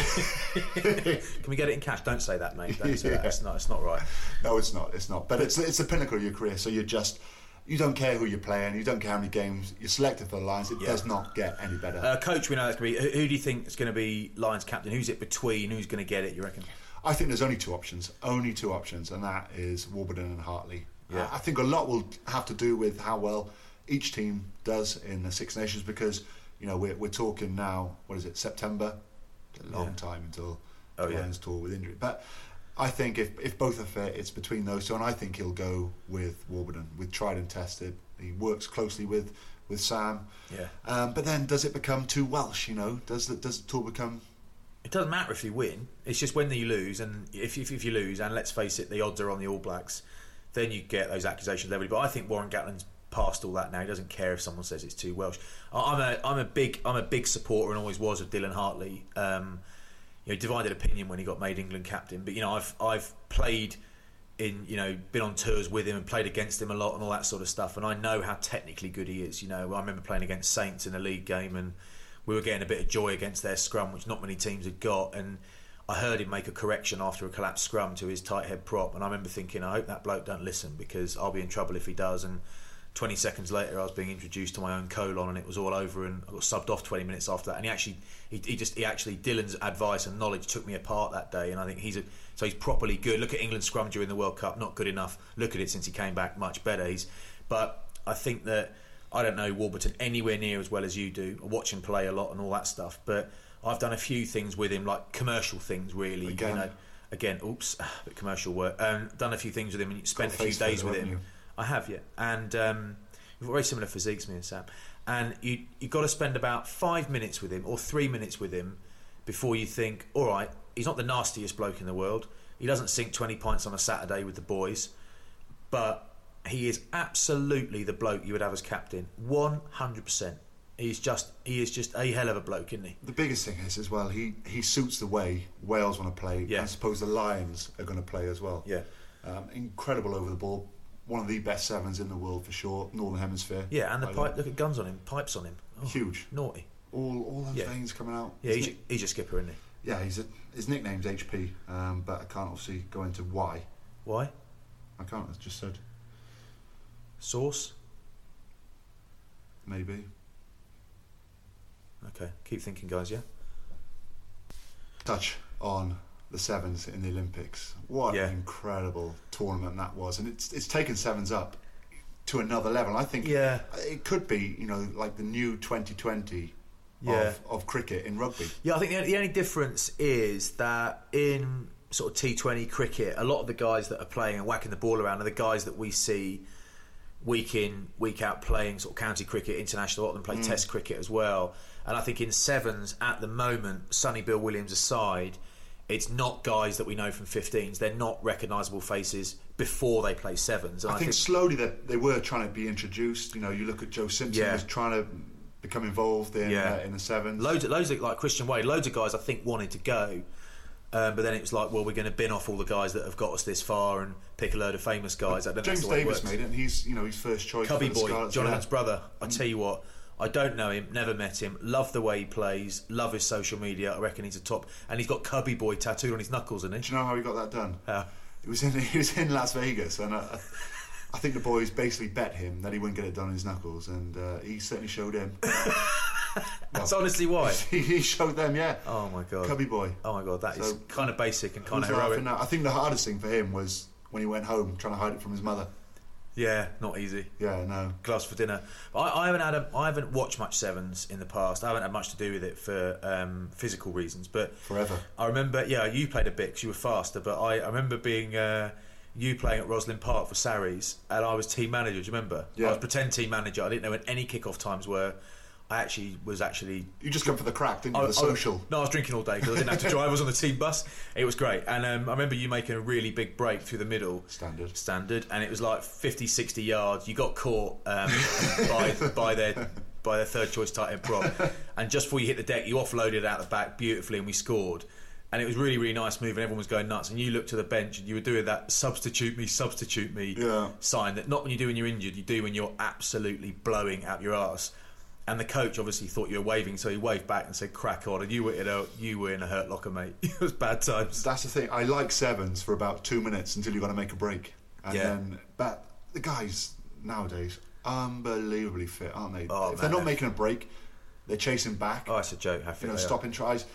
Can we get it in cash? Don't say that, mate. Don't say yeah. that. It's not, it's not right. No, it's not. It's not. But it's it's the pinnacle of your career. So you're just, you don't care who you're playing. You don't care how many games you're selected for the Lions. It yeah. does not get any better. Uh, coach, we know that's going to be. Who, who do you think is going to be Lions captain? Who's it between? Who's going to get it? You reckon? I think there's only two options. Only two options, and that is Warburton and Hartley. Yeah. Uh, I think a lot will have to do with how well each team does in the Six Nations, because you know we're we're talking now. What is it? September. It's a long yeah. time until oh, the yeah. Lions tour with injury, but. I think if, if both are fit, it's between those two, and I think he'll go with Warburton, with tried and tested. He works closely with, with Sam. Yeah. Um, but then, does it become too Welsh? You know, does the does the tour become? It doesn't matter if you win. It's just when you lose, and if if, if you lose, and let's face it, the odds are on the All Blacks. Then you get those accusations leveled. But I think Warren Gatland's past all that now. He doesn't care if someone says it's too Welsh. I'm a I'm a big I'm a big supporter and always was of Dylan Hartley. Um, You know, divided opinion when he got made England captain, but you know, I've I've played in, you know, been on tours with him and played against him a lot and all that sort of stuff, and I know how technically good he is. You know, I remember playing against Saints in a league game, and we were getting a bit of joy against their scrum, which not many teams had got, and I heard him make a correction after a collapsed scrum to his tight head prop, and I remember thinking, I hope that bloke don't listen, because I'll be in trouble if he does. And twenty seconds later, I was being introduced to my own colon, and it was all over, and I got subbed off twenty minutes after that. And he actually, he, he just, he actually, Dylan's advice and knowledge took me apart that day. And I think he's a, so he's properly good. Look at England's scrum during the World Cup, not good enough. Look at it since he came back, much better. He's, but I think that I don't know Warburton anywhere near as well as you do. I watch him play a lot and all that stuff, but I've done a few things with him, like commercial things, really. Again, you know, again, oops, a bit commercial work. Um, done a few things with him, and spent a few days with him. You? I have, yeah, and. Um, We've got very similar physiques, me and Sam, and you you've got to spend about five minutes with him or three minutes with him before you think, all right, he's not the nastiest bloke in the world. He doesn't sink twenty pints on a Saturday with the boys, but he is absolutely the bloke you would have as captain, one hundred percent. He's just he is just a hell of a bloke, isn't he? The biggest thing is as well, he he suits the way Wales want to play. Yeah. I suppose the Lions are going to play as well. Yeah, um, incredible over the ball. One of the best sevens in the world for sure, Northern Hemisphere. Yeah, and the pipe. Look at guns on him, pipes on him. Oh, huge, naughty. All all those yeah. veins coming out. Yeah, he's, he's a skipper, isn't he? Yeah, he's a, his nickname's H P, um, but I can't obviously go into why. Why? I can't. It's just said. Sauce. Maybe. Okay, keep thinking, guys. Yeah. Touch on the sevens in the Olympics. What yeah. an incredible tournament that was, and it's it's taken sevens up to another level. I think yeah. it could be, you know, like the new twenty twenty yeah. of, of cricket in rugby. Yeah, I think the, the only difference is that in sort of T twenty cricket, a lot of the guys that are playing and whacking the ball around are the guys that we see week in, week out playing sort of county cricket, international. A lot of them play mm. Test cricket as well. And I think in sevens at the moment, Sonny Bill Williams aside, it's not guys that we know from fifteens. They're not recognisable faces before they play sevens. And I, I think, think slowly they, they were trying to be introduced. You know, you look at Joe Simpson, yeah. was trying to become involved in yeah. uh, in the sevens. Loads of, loads of, like Christian Wade, loads of guys I think wanted to go. Um, but then it was like, well, we're going to bin off all the guys that have got us this far and pick a load of famous guys. I don't James know Davis made it, and he's, you know, his first choice. Cubby for the boy, Scarlets, Jonathan's yeah. brother. I tell you what, I don't know him, never met him. Love the way he plays, love his social media. I reckon he's a top, and he's got Cubby boy tattooed on his knuckles, isn't he? Do you know how he got that done? How? It was in he was in Las Vegas, and I, I think the boys basically bet him that he wouldn't get it done on his knuckles, and uh, he certainly showed him. That's well, honestly why. He showed them, yeah. Oh my god, Cubby boy. Oh my god, that so, is kind of basic and kind of heroic. heroic. I think the hardest thing for him was when he went home trying to hide it from his mother. Yeah, not easy. Yeah, no. Gloves for dinner. But I, I haven't had a, I haven't watched much sevens in the past. I haven't had much to do with it for um, physical reasons. But forever. I remember, yeah, you played a bit because you were faster. But I, I remember being uh, you playing at Roslyn Park for Sarries, and I was team manager. Do you remember? Yeah. I was pretend team manager. I didn't know when any kick-off times were. I actually was actually. You just come for the crack, didn't you? I, the social. I, no, I was drinking all day because I didn't have to drive. I was on the team bus. It was great, and um, I remember you making a really big break through the middle. Standard. Standard, and it was like fifty, sixty yards. You got caught um, by by their by their third choice tight end prop, and just before you hit the deck, you offloaded it out the back beautifully, and we scored. And it was really, really nice move, and everyone was going nuts. And you looked to the bench, and you were doing that "substitute me, substitute me" yeah. sign that not when you do when you're injured, you do when you're absolutely blowing out your arse. And the coach obviously thought you were waving, so he waved back and said, "Crack on." And you were in a you were in a hurt locker, mate. It was bad times. That's the thing. I like sevens for about two minutes until you've got to make a break, and yeah. then but the guys nowadays unbelievably fit, aren't they? Oh, if man. they're not making a break, they're chasing back. Oh, it's a joke. How fit you know, they stopping are. tries.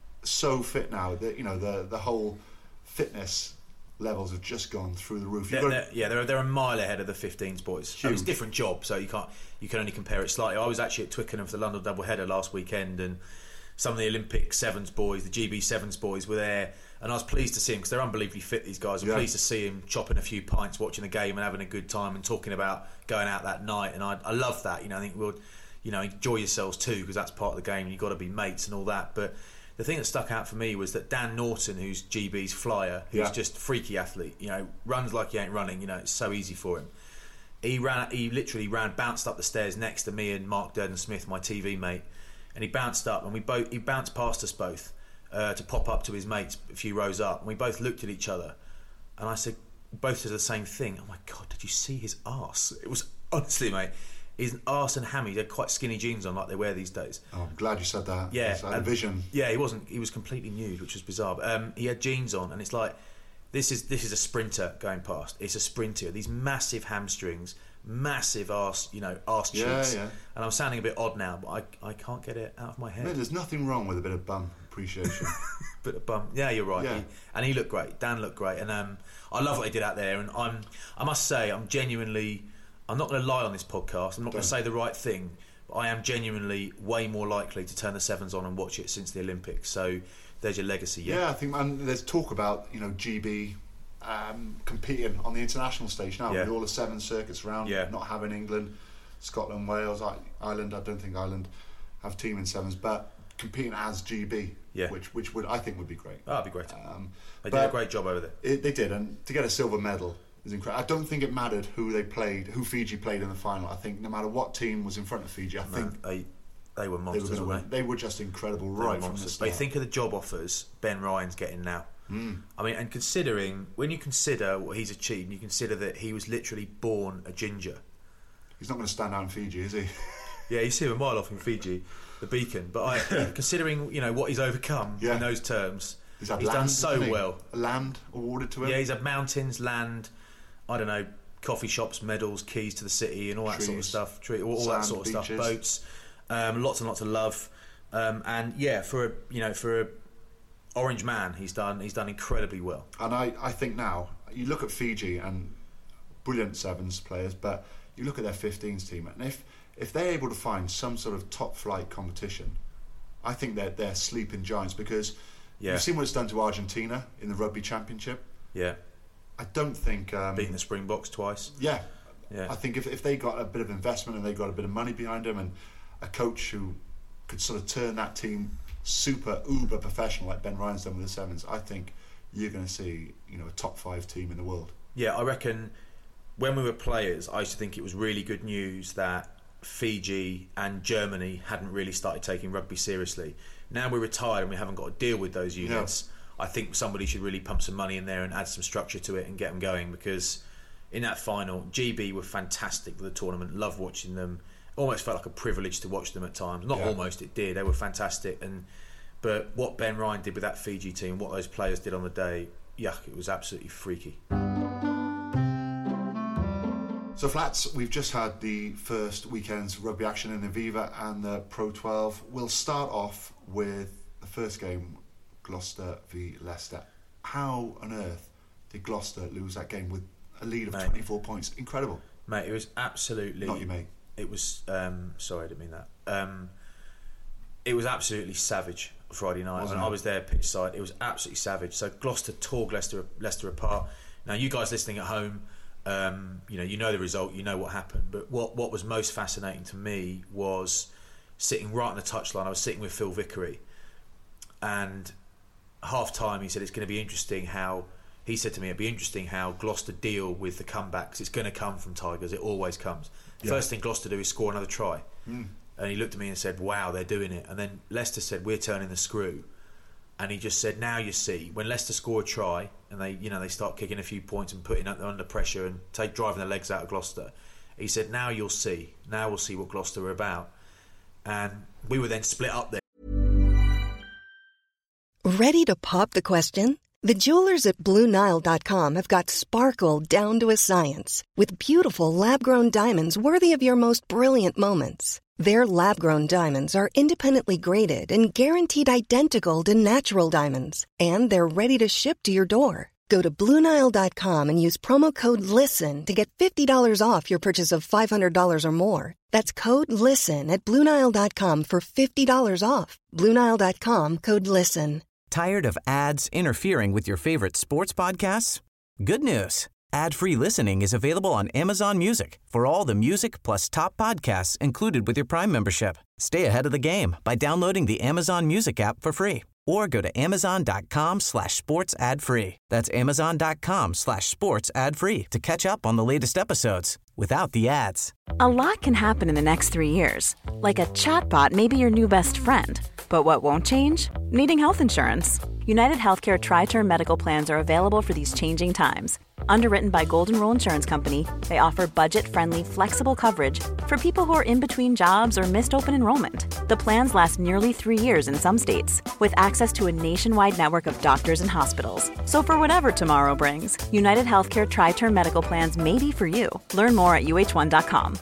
So fit now that you know the the whole fitness levels have just gone through the roof. They're, got they're, yeah, they're they're a mile ahead of the fifteens boys. I mean, it's a different job, so you can't you can only compare it slightly. I was actually at Twickenham for the London double header last weekend, and some of the Olympic sevens boys, the G B sevens boys, were there, and I was pleased to see them because they're unbelievably fit. These guys. I'm yeah. pleased to see them chopping a few pints, watching the game, and having a good time, and talking about going out that night. And I, I love that. You know, I think we'll, you know, enjoy yourselves too because that's part of the game. You've got to be mates and all that, but. The thing that stuck out for me was that Dan Norton, who's G B's flyer, who's yeah. just a freaky athlete, you know, runs like he ain't running, you know, it's so easy for him. He ran, he literally ran, bounced up the stairs next to me and Mark Durden-Smith, my T V mate, and he bounced up, and we both, he bounced past us both uh, to pop up to his mates a few rows up, and we both looked at each other, and I said, both said the same thing. Oh my God, did you see his arse? It was honestly, mate. His arse and hammy, they're quite skinny jeans on like they wear these days. Oh, I'm glad you said that. Yeah, I had a vision. Yeah, he wasn't. He was completely nude, which was bizarre. But, um, he had jeans on, and it's like this is this is a sprinter going past. It's a sprinter. These massive hamstrings, massive arse, you know, arse cheeks. Yeah, yeah. And I'm sounding a bit odd now, but I I can't get it out of my head. No, there's nothing wrong with a bit of bum appreciation. Bit of bum. Yeah, you're right. Yeah. He, and he looked great. Dan looked great, and um, I love what they did out there. And I'm I must say, I'm genuinely. I'm not going to lie on this podcast. I'm not going to say the right thing, but I am genuinely way more likely to turn the sevens on and watch it since the Olympics. So there's your legacy. Yeah, yeah I think man, there's talk about you know G B um, competing on the international stage now yeah. with all the seven circuits around. Yeah. Not having England, Scotland, Wales, Ireland. I don't think Ireland have team in sevens, but competing as G B, yeah. which which would I think would be great. Oh, that'd be great. Um, they did a great job over there. It, they did, and to get a silver medal. Is incredible. I don't think it mattered who they played, who Fiji played in the final. I think no matter what team was in front of Fiji, I Man, think they they were monsters. They were, weren't they? they were just incredible right from the start. But think of the job offers Ben Ryan's getting now. Mm. I mean, and considering when you consider what he's achieved, you consider that he was literally born a ginger. He's not going to stand out in Fiji, is he? Yeah, you see him a mile off in Fiji, the beacon. But I, considering you know what he's overcome yeah. in those terms, he's, had he's land, done so he? well. Land awarded to him. Yeah, he's had mountains, land. I don't know, coffee shops, medals, keys to the city, and all that Trees, sort of stuff. Tree, all, all sand, that sort of beaches. stuff. Boats, um, lots and lots of love, um, and yeah, for a you know for a orange man, he's done he's done incredibly well. And I, I think now you look at Fiji and brilliant sevens players, but you look at their fifteens team, and if if they're able to find some sort of top flight competition, I think they're they're sleeping giants because yeah. you've seen what it's done to Argentina in the Rugby Championship. Yeah. I don't think um, beating the Springboks twice. Yeah, yeah. I think if if they got a bit of investment and they got a bit of money behind them and a coach who could sort of turn that team super uber professional like Ben Ryan's done with the Sevens, I think you're going to see, you know, a top five team in the world. Yeah, I reckon when we were players, I used to think it was really good news that Fiji and Germany hadn't really started taking rugby seriously. Now we're retired and we haven't got to deal with those units. Yeah. I think somebody should really pump some money in there and add some structure to it and get them going, because in that final, G B were fantastic for the tournament. Loved watching them. Almost felt like a privilege to watch them at times. Not yeah. almost, it did. They were fantastic. And but what Ben Ryan did with that Fiji team, what those players did on the day, yuck, it was absolutely freaky. So Flats, we've just had the first weekend's rugby action in Aviva and the Pro twelve. We'll start off with the first game, Gloucester v Leicester. How on earth did Gloucester lose that game with a lead of mate. twenty-four points? Incredible. Mate, it was absolutely... Not you, mate. It was... Um, sorry, I didn't mean that. Um, it was absolutely savage Friday night. Wasn't and it? I was there pitch side. It was absolutely savage. So Gloucester tore Leicester, Leicester apart. Now, you guys listening at home... Um, you know, you know the result, you know what happened. But what, what was most fascinating to me was sitting right on the touchline. I was sitting with Phil Vickery, and half time he said it's going to be interesting how he said to me it'd be interesting how Gloucester deal with the comebacks. It's going to come from Tigers. It always comes. Yeah. First thing Gloucester do is score another try, mm. and he looked at me and said, "Wow, they're doing it." And then Leicester said, "We're turning the screw." And he just said, now you see, when Leicester score a try and they, you know, they start kicking a few points and putting them under pressure and take driving the legs out of Gloucester, he said, now you'll see. Now we'll see what Gloucester are about. And we were then split up there. Ready to pop the question? The jewelers at Blue Nile dot com have got sparkle down to a science with beautiful lab-grown diamonds worthy of your most brilliant moments. Their lab-grown diamonds are independently graded and guaranteed identical to natural diamonds. And they're ready to ship to your door. Go to Blue Nile dot com and use promo code LISTEN to get fifty dollars off your purchase of five hundred dollars or more. That's code LISTEN at Blue Nile dot com for fifty dollars off. Blue Nile dot com, code LISTEN. Tired of ads interfering with your favorite sports podcasts? Good news. Ad-free listening is available on Amazon Music for all the music plus top podcasts included with your Prime membership. Stay ahead of the game by downloading the Amazon Music app for free or go to amazon.com slash sports ad free. That's amazon.com slash sports ad free to catch up on the latest episodes without the ads. A lot can happen in the next three years. Like a chatbot may be your new best friend. But what won't change? Needing health insurance. United Healthcare Tri-Term Medical Plans are available for these changing times. Underwritten by Golden Rule Insurance Company, they offer budget-friendly, flexible coverage for people who are in between jobs or missed open enrollment. The plans last nearly three years in some states, with access to a nationwide network of doctors and hospitals. So for whatever tomorrow brings, United Healthcare Tri-Term Medical Plans may be for you. Learn more at U H one dot com.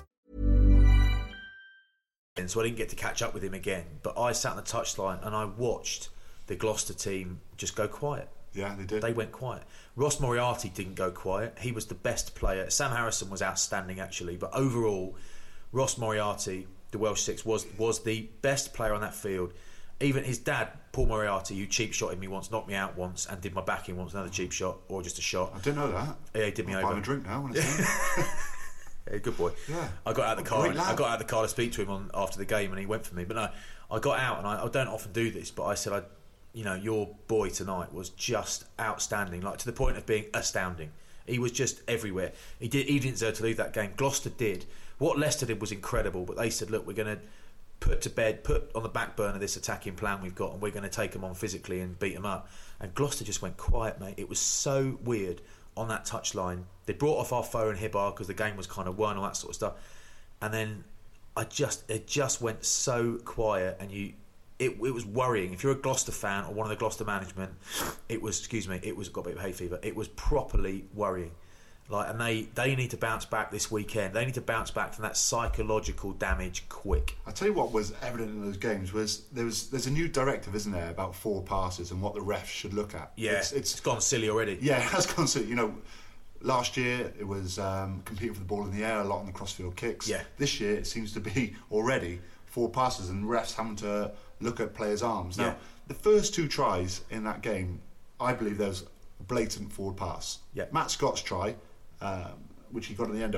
So I didn't get to catch up with him again, but I sat on the touchline and I watched the Gloucester team just go quiet. Yeah, they did. They went quiet. Ross Moriarty didn't go quiet. He was the best player. Sam Harrison was outstanding, actually. But overall, Ross Moriarty, the Welsh Six, was was the best player on that field. Even his dad, Paul Moriarty, who cheap shotted me once, knocked me out once, and did my backing once, another cheap shot, or just a shot. I didn't know that. Yeah, he did me I'll over. buy him a drink now when it's done. Yeah, good boy. Yeah. I got out of the car. I got out of the car to speak to him on after the game, and he went for me. But no, I got out, and I, I don't often do this, but I said, I, you know, your boy tonight was just outstanding, like to the point of being astounding. He was just everywhere. He did. He didn't deserve to leave that game. Gloucester did. What Leicester did was incredible, but they said, look, we're going to put to bed, put on the back burner this attacking plan we've got, and we're going to take them on physically and beat them up. And Gloucester just went quiet, mate. It was so weird on that touchline. They brought off our Foe and Hibbar because the game was kind of won, all that sort of stuff. And then I just it just went so quiet, and you it it was worrying. If you're a Gloucester fan or one of the Gloucester management, it was excuse me, it was got a bit of hay fever. It was properly worrying. Like, and they, they need to bounce back this weekend. They need to bounce back from that psychological damage quick. I tell you what was evident in those games was there was there's a new directive, isn't there, about forward passes and what the refs should look at. Yeah, it's, it's, it's gone silly already. Yeah, it has gone silly. You know, last year it was um, competing for the ball in the air a lot on the crossfield kicks. Yeah. This year it seems to be already forward passes and refs having to look at players' arms. Now, yeah. the first two tries in that game, I believe there was a blatant forward pass. Yeah. Matt Scott's try, um, which he got at the end of it,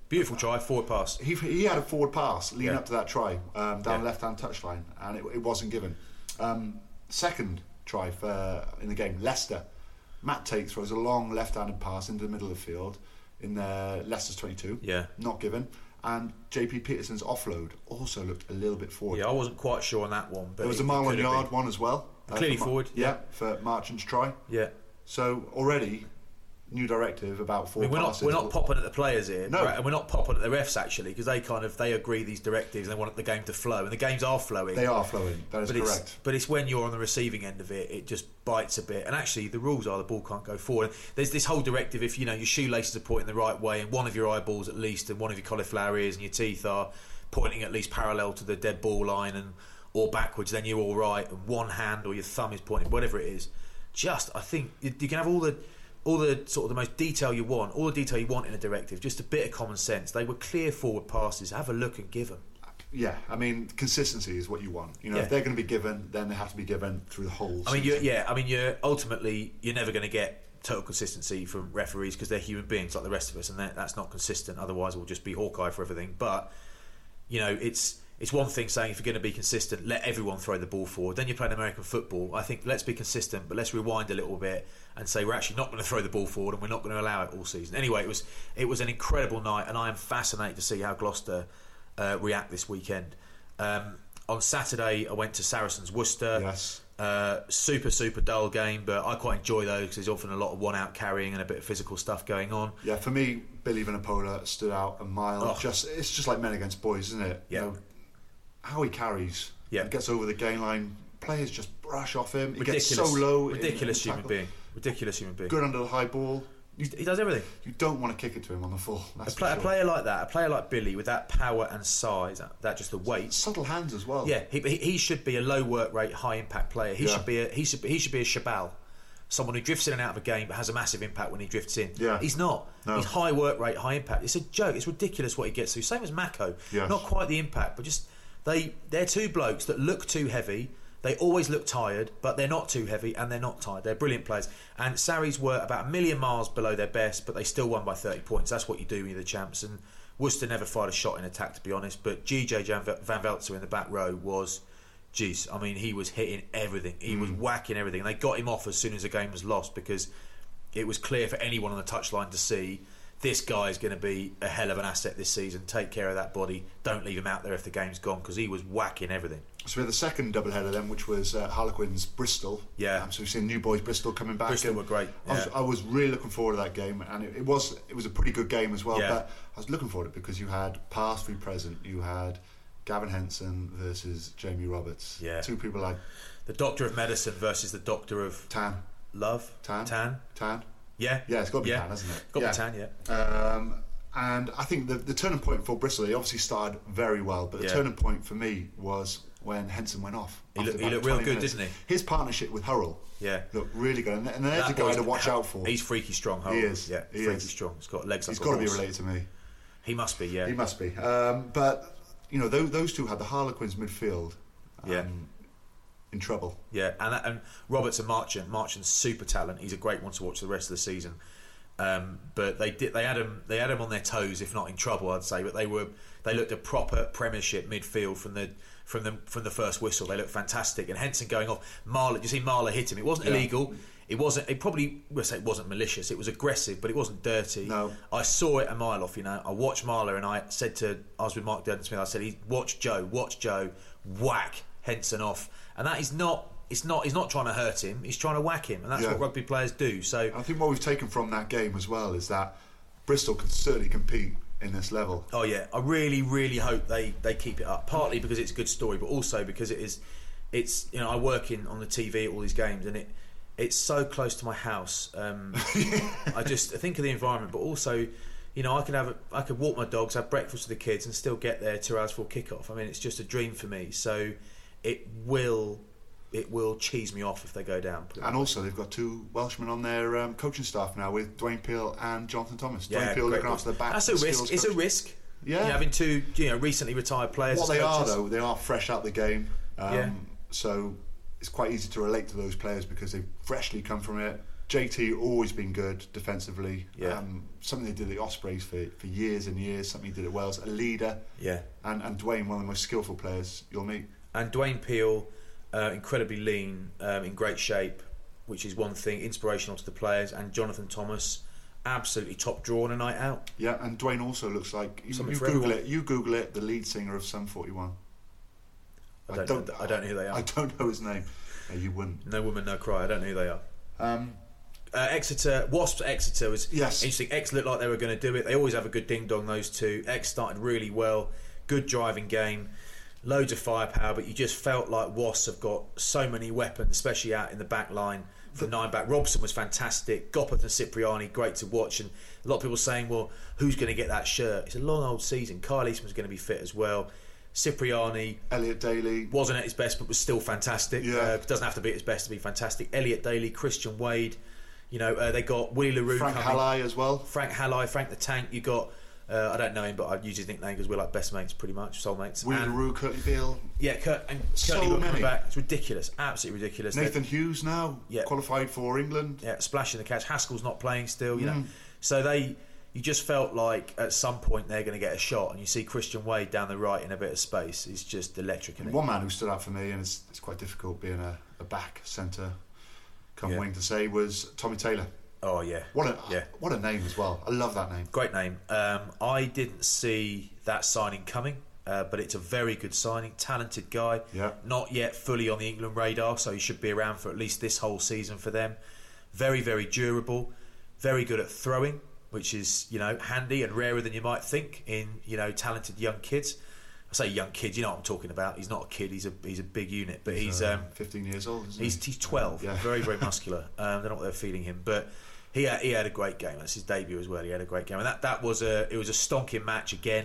Beautiful try, forward pass. He, he had a forward pass leading Yeah. up to that try um, down Yeah. left-hand touchline, and it, it wasn't given. Um, second try for in the game, Leicester. Matt Tate throws a long left-handed pass into the middle of the field in the Leicester's twenty-two. Yeah. Not given. And J P Peterson's offload also looked a little bit forward. Yeah, I wasn't quite sure on that one. But there was it, a mile it one could have yard been. one as well. Clearly for Ma- forward. Yeah, for Marchant's try. Yeah. So already, new directive about I four mean, we're not passes. we're not popping at the players here, No. right? And we're not popping at the refs actually, because they kind of they agree these directives and they want the game to flow, and the games are flowing. They are flowing. That is but correct. It's, but it's when you're on the receiving end of it, it just bites a bit. And actually, the rules are the ball can't go forward. There's this whole directive: if you know your shoelaces are pointing the right way, and one of your eyeballs at least, and one of your cauliflower ears and your teeth are pointing at least parallel to the dead ball line, and or backwards, then you're all right. And one hand or your thumb is pointing, whatever it is. Just, I think you, you can have all the. all the sort of the most detail you want, all the detail you want in a directive, just a bit of common sense. They were clear forward passes. Have a look and give them. Yeah, I mean, consistency is what you want. You know, Yeah. if they're going to be given, then they have to be given through the whole I mean, season. you're, yeah, I mean, you're ultimately you're never going to get total consistency from referees because they're human beings like the rest of us, and that, that's not consistent. Otherwise, we'll just be Hawkeye for everything. But you know, it's it's one thing saying if you're going to be consistent, let everyone throw the ball forward. Then you're playing American football. I think let's be consistent, but let's rewind a little bit and say we're actually not going to throw the ball forward and we're not going to allow it all season. Anyway, it was it was an incredible night, and I am fascinated to see how Gloucester uh, react this weekend. Um, on Saturday, I went to Saracens Worcester. Yes. Uh, super, super dull game, but I quite enjoy those because there's often a lot of one-out carrying and a bit of physical stuff going on. Yeah, for me, Billy Vanapola stood out a mile. Oh. Just It's just like men against boys, isn't it? Yeah. You know, how he carries. Yeah. He gets over the gain line. Players just brush off him. He Ridiculous, gets so low. in- ridiculous in human tackle. being. Ridiculous human being. Good under the high ball. He he does everything. You don't want to kick it to him on the full. That's A, play, for a sure. player like that, a player like Billy with that power and size, that, that just the weight. Subtle hands as well. Yeah, he, he he should be a low work rate, high impact player. He Yeah. should be a he should be, he should be a Shabal, someone who drifts in and out of a game but has a massive impact when he drifts in. Yeah. He's not. No. He's high work rate, high impact. It's a joke. It's ridiculous what he gets through. Same as Mako. Yes. Not quite the impact, but just they they're two blokes that look too heavy. They always look tired, but they're not too heavy and they're not tired. They're brilliant players. And Sarries were about a million miles below their best, but they still won by thirty points. That's what you do when you're the champs. And Worcester never fired a shot in attack, to be honest. But G J Van Veltzer in the back row was, geez, I mean, he was hitting everything. He Mm. was whacking everything. And they got him off as soon as the game was lost because it was clear for anyone on the touchline to see this guy is going to be a hell of an asset this season. Take care of that body. Don't leave him out there if the game's gone, because he was whacking everything. So we had the second doubleheader then, which was uh, Harlequins Bristol. Yeah. Um, so we've seen New Boys Bristol coming back. Bristol and were great, I, was, yeah. I was really looking forward to that game, and it, it was it was a pretty good game as well. Yeah. But I was looking forward to it because you had past through present. You had Gavin Henson versus Jamie Roberts. Yeah. Two people like The Doctor of Medicine versus the Doctor of Tan. Love. Tan. Tan. Tan. Yeah. Yeah, it's got to be yeah. Tan, hasn't it? Got yeah. to be Tan, yeah. Um, and I think the, the turning point for Bristol, they obviously started very well, but the Yeah. turning point for me was when Henson went off. He after looked- he about looked real twenty good, minutes. didn't he? His partnership with Hurrell Yeah. looked really good. And, and there's That a guy boy's- to watch out for. He's freaky strong, Harold. He is. Yeah, He freaky is. strong. He's got legs like He's a got to be horse. related to me. He must be, yeah. He must be. Um, but, you know, those, those two had the Harlequins midfield um, Yeah. in trouble. Yeah, and that, and Roberts and Marchant. Marchant's super talent. He's a great one to watch the rest of the season. Um, but they did. They had him. They had him on their toes, if not in trouble, I'd say. But they were. They looked a proper Premiership midfield from the from the from the first whistle. They looked fantastic. And Henson going off. Marler. You see, Marler hit him. It wasn't Yeah. illegal. It wasn't. It probably. We'll say it wasn't malicious. It was aggressive, but it wasn't dirty. No. I saw it a mile off. You know. I watched Marler, and I said to. I was with Mark Durden Smith. I said, "He watch Joe. Watch Joe. Whack Henson off." And that is not. It's not. He's not trying to hurt him. He's trying to whack him, and that's Yeah. what rugby players do. So. I think what we've taken from that game as well is that Bristol can certainly compete in this level. Oh yeah, I really, really hope they, they keep it up. Partly because it's a good story, but also because it is, it's you know I work in on the T V at all these games, and it it's so close to my house. Um, I just I think of the environment, but also, you know, I could have a, I could walk my dogs, have breakfast with the kids, and still get there two hours before kickoff. I mean, it's just a dream for me. So it will it will cheese me off if they go down. And also, they've got two Welshmen on their um, coaching staff now with Dwayne Peel and Jonathan Thomas. Yeah, Dwayne Peel great looking after the back. That's a the risk. skills It's a coach. risk. Yeah. You're having two, you know, recently retired players. What as they are, coaches. though, they are fresh out the game. Um, Yeah. So it's quite easy to relate to those players because they've freshly come from it. J T always been good defensively. Yeah. Um, something they did at the Ospreys for, for years and years. Something he did at Wales. A leader. Yeah. And and Dwayne, one of the most skillful players you'll meet. And Dwayne Peel, uh, incredibly lean, um, in great shape, which is one thing, inspirational to the players. And Jonathan Thomas, absolutely top draw on a night out. Yeah, and Dwayne also looks like you, you Something for Google everyone. it. You Google it. The lead singer of Sum forty-one. I don't, I don't, know, I don't know who they are. I don't know his name. No, you wouldn't. No Woman, No Cry. I don't know who they are. Um, uh, Exeter, Wasps Exeter was yes. interesting. X looked like they were going to do it. They always have a good ding dong, those two. X started really well. Good driving game. Loads of firepower, but you just felt like Wasps have got so many weapons, especially out in the back line. From nine back, Robson was fantastic. Gopperth and Cipriani, great to watch. And a lot of people saying, well, who's going to get that shirt? It's a long old season. Kyle Eastman's going to be fit as well. Cipriani, Elliot Daly wasn't at his best, but was still fantastic. Yeah. Uh, doesn't have to be at his best to be fantastic. Elliot Daly, Christian Wade. You know, uh, they got Willie LaRue Frank coming. Halley as well. Frank Halley, Frank the Tank. You got. Uh, I don't know him, but I use his nickname because we're like best mates, pretty much, soulmates. Willie And- LaRue, Curtly Beale. Yeah, Kurt and So Curtly Beale coming many. back. It's ridiculous, absolutely ridiculous. Nathan Hughes now Yeah. qualified for England. Yeah, splashing the catch. Haskell's not playing still, you know. Mm. So they, you just felt like at some point they're going to get a shot, and you see Christian Wade down the right in a bit of space. It's just electric. Isn't it? One man who stood out for me, and it's, it's quite difficult being a, a back centre, come Yeah. wing to say, was Tommy Taylor. Oh yeah, What a yeah. what a name as well. I love that name. Great name. Um, I didn't see that signing coming, uh, but it's a very good signing. Talented guy. Yeah. Not yet fully on the England radar, so he should be around for at least this whole season for them. Very, very durable. Very good at throwing, which is, you know, handy and rarer than you might think in, you know, talented young kids. I say young kids, you know what I'm talking about. He's not a kid. He's a he's a big unit, but he's uh, um, fifteen years old. Isn't he's he? he's twelve. Yeah. Very, very muscular. Um, I don't know what they're feeding him, but. He had, he had a great game. That's his debut as well. He had a great game, and that, that was a it was a stonking match again.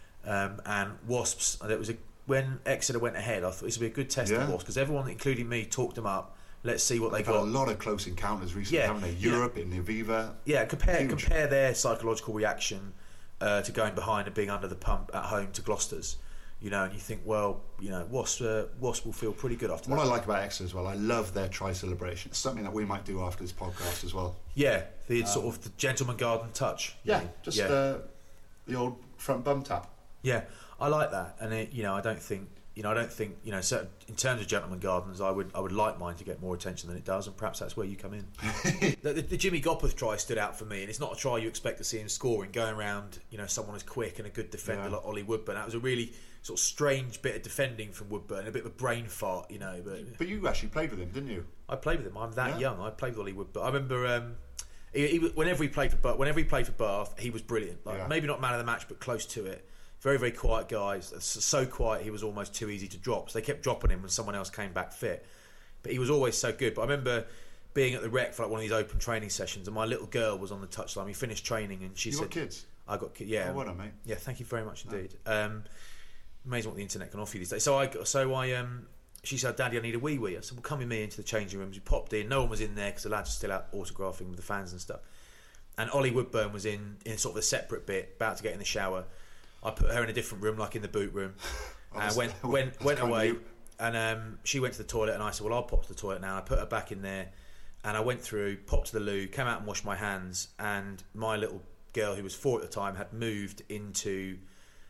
Um, and Wasps, and it was a, when Exeter went ahead. I thought this would be a good test Yeah. of Wasps because everyone, including me, talked them up. Let's see what they They've had got. a lot of close encounters recently, Yeah, haven't they? yeah. Europe, in the Aviva. Yeah, compare Huge. compare their psychological reaction uh, to going behind and being under the pump at home to Gloucester's. You know, and you think, well, you know, Wasp, uh, Wasp will feel pretty good after What that. I like about Exeter as well, I love their try celebration. It's something that we might do after this podcast as well. Yeah, the sort of the gentleman garden touch. Yeah, just yeah. Uh, the old front bum tap. Yeah, I like that, and it, you know, I don't think, you know, I don't think, you know, certain, in terms of gentleman gardens, I would, I would like mine to get more attention than it does, and perhaps that's where you come in. the, the, the Jimmy Gopperth try stood out for me, and it's not a try you expect to see him scoring, going around, you know, someone as quick and a good defender Yeah. like Ollie Woodburn. That was a really sort of strange bit of defending from Woodburn, a bit of a brain fart, you know. But But you actually played with him, didn't you? I played with him. I'm that Yeah. young. I played with Ollie Woodburn. I remember. Um, he, he, was- whenever he played for Bath, whenever he played for Bath, he was brilliant. Like Yeah. maybe not man of the match, but close to it. Very, very quiet guy. So so quiet, he was almost too easy to drop. So they kept dropping him when someone else came back fit. But he was always so good. But I remember being at the Rec for like one of these open training sessions, and my little girl was on the touchline. We finished training, and she You said, got kids? "I got kids." Yeah. Oh, well done, mate. Yeah, thank you very much indeed. Um, amazing what the internet can offer you these days. So I, so I, um, she said, "Daddy, I need a wee wee." I said, "Well, come with me into the changing rooms." We popped in. No one was in there because the lads were still out autographing with the fans and stuff. And Ollie Woodburn was in in sort of a separate bit, about to get in the shower. I put her in a different room, like in the boot room, Oh, and that's- went went that's went kind of away. you. And um, she went to the toilet, and I said, "Well, I'll pop to the toilet now." I put her back in there, and I went through, popped to the loo, came out and washed my hands. And my little girl, who was four at the time, had moved into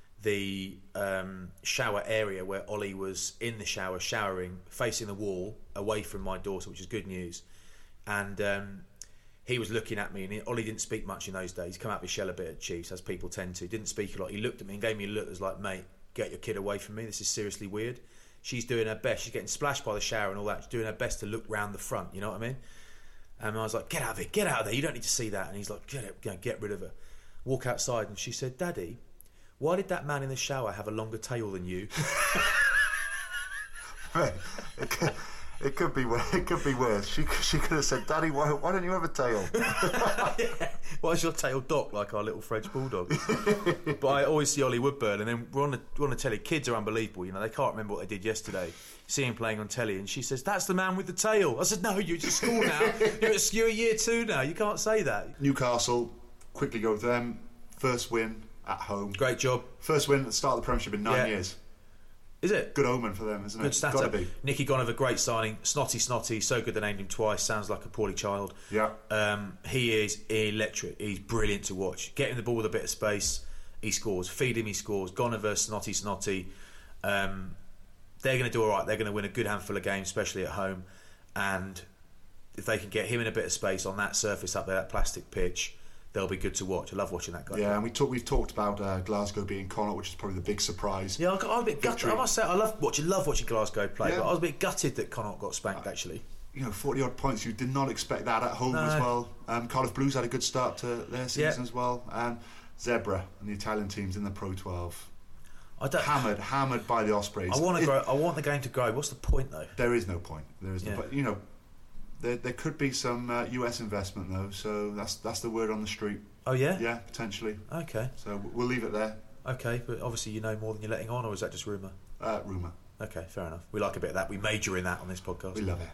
the um, shower area where Ollie was in the shower, showering, facing the wall, away from my daughter, which is good news. And um, he was looking at me, and he, Ollie didn't speak much in those days. He come out with his shell a bit at Chiefs, as people tend to. Didn't speak a lot. He looked at me and gave me a look that was like, "Mate, get your kid away from me. This is seriously weird." She's doing her best. She's getting splashed by the shower and all that. She's doing her best to look round the front. You know what I mean? And I was like, "Get out of it. Get out of there. You don't need to see that." And he's like, "Get it. You know, get rid of her." Walk outside, and she said, "Daddy, why did that man in the shower have a longer tail than you?" it, could, it could be worse. It could be worse. She she could have said, "Daddy, why, why don't you have a tail?" Yeah. Why is your tail docked like our little French bulldog? But I always see Ollie Woodburn, and then we're on the, we're on the telly. Kids are unbelievable. You know, they can't remember what they did yesterday. See him playing on telly, and she says, "That's the man with the tail." I said, "No, you're at school now. You're at you're year two now. You can't say that." Newcastle, quickly go with them. First win at home. Great job. First win at the start of the Premiership in nine Yeah. years. Is it? Good omen for them, isn't Good it? stat. Gotta be. Nicky Gonov, a great signing. Snotty Snotty, so good they named him twice. Sounds like a poorly child. Yeah. Um, he is electric. He's brilliant to watch. Get him the ball with a bit of space, he scores. Feed him, he scores. Gonov, Snotty Snotty. Um, they're going to do all right. They're going to win a good handful of games, especially at home. And if they can get him in a bit of space on that surface up there, that plastic pitch, they'll be good to watch. I love watching that guy. Yeah, and we talk, we've talked about uh, Glasgow being Connacht, which is probably the big surprise. Yeah, I, I was a bit gutted. I must say, I love watching, love watching Glasgow play, Yeah. but I was a bit gutted that Connacht got spanked, actually. You know, forty odd points. You did not expect that at home No. as well. Um, Cardiff Blues had a good start to their season Yeah. as well. And Zebra and the Italian teams in the Pro twelve. I don't, Hammered, hammered by the Ospreys. I want to It- grow. I want the game to grow. What's the point, though? There is no point. There is Yeah. no point. You know, there, there could be some uh, U S investment though, so that's that's the word on the street. Oh yeah. Yeah, potentially. Okay. So we'll leave it there. Okay, but obviously you know more than you're letting on, or is that just rumour? Uh, rumour. Okay, fair enough. We like a bit of that. We major in that on this podcast. We love it.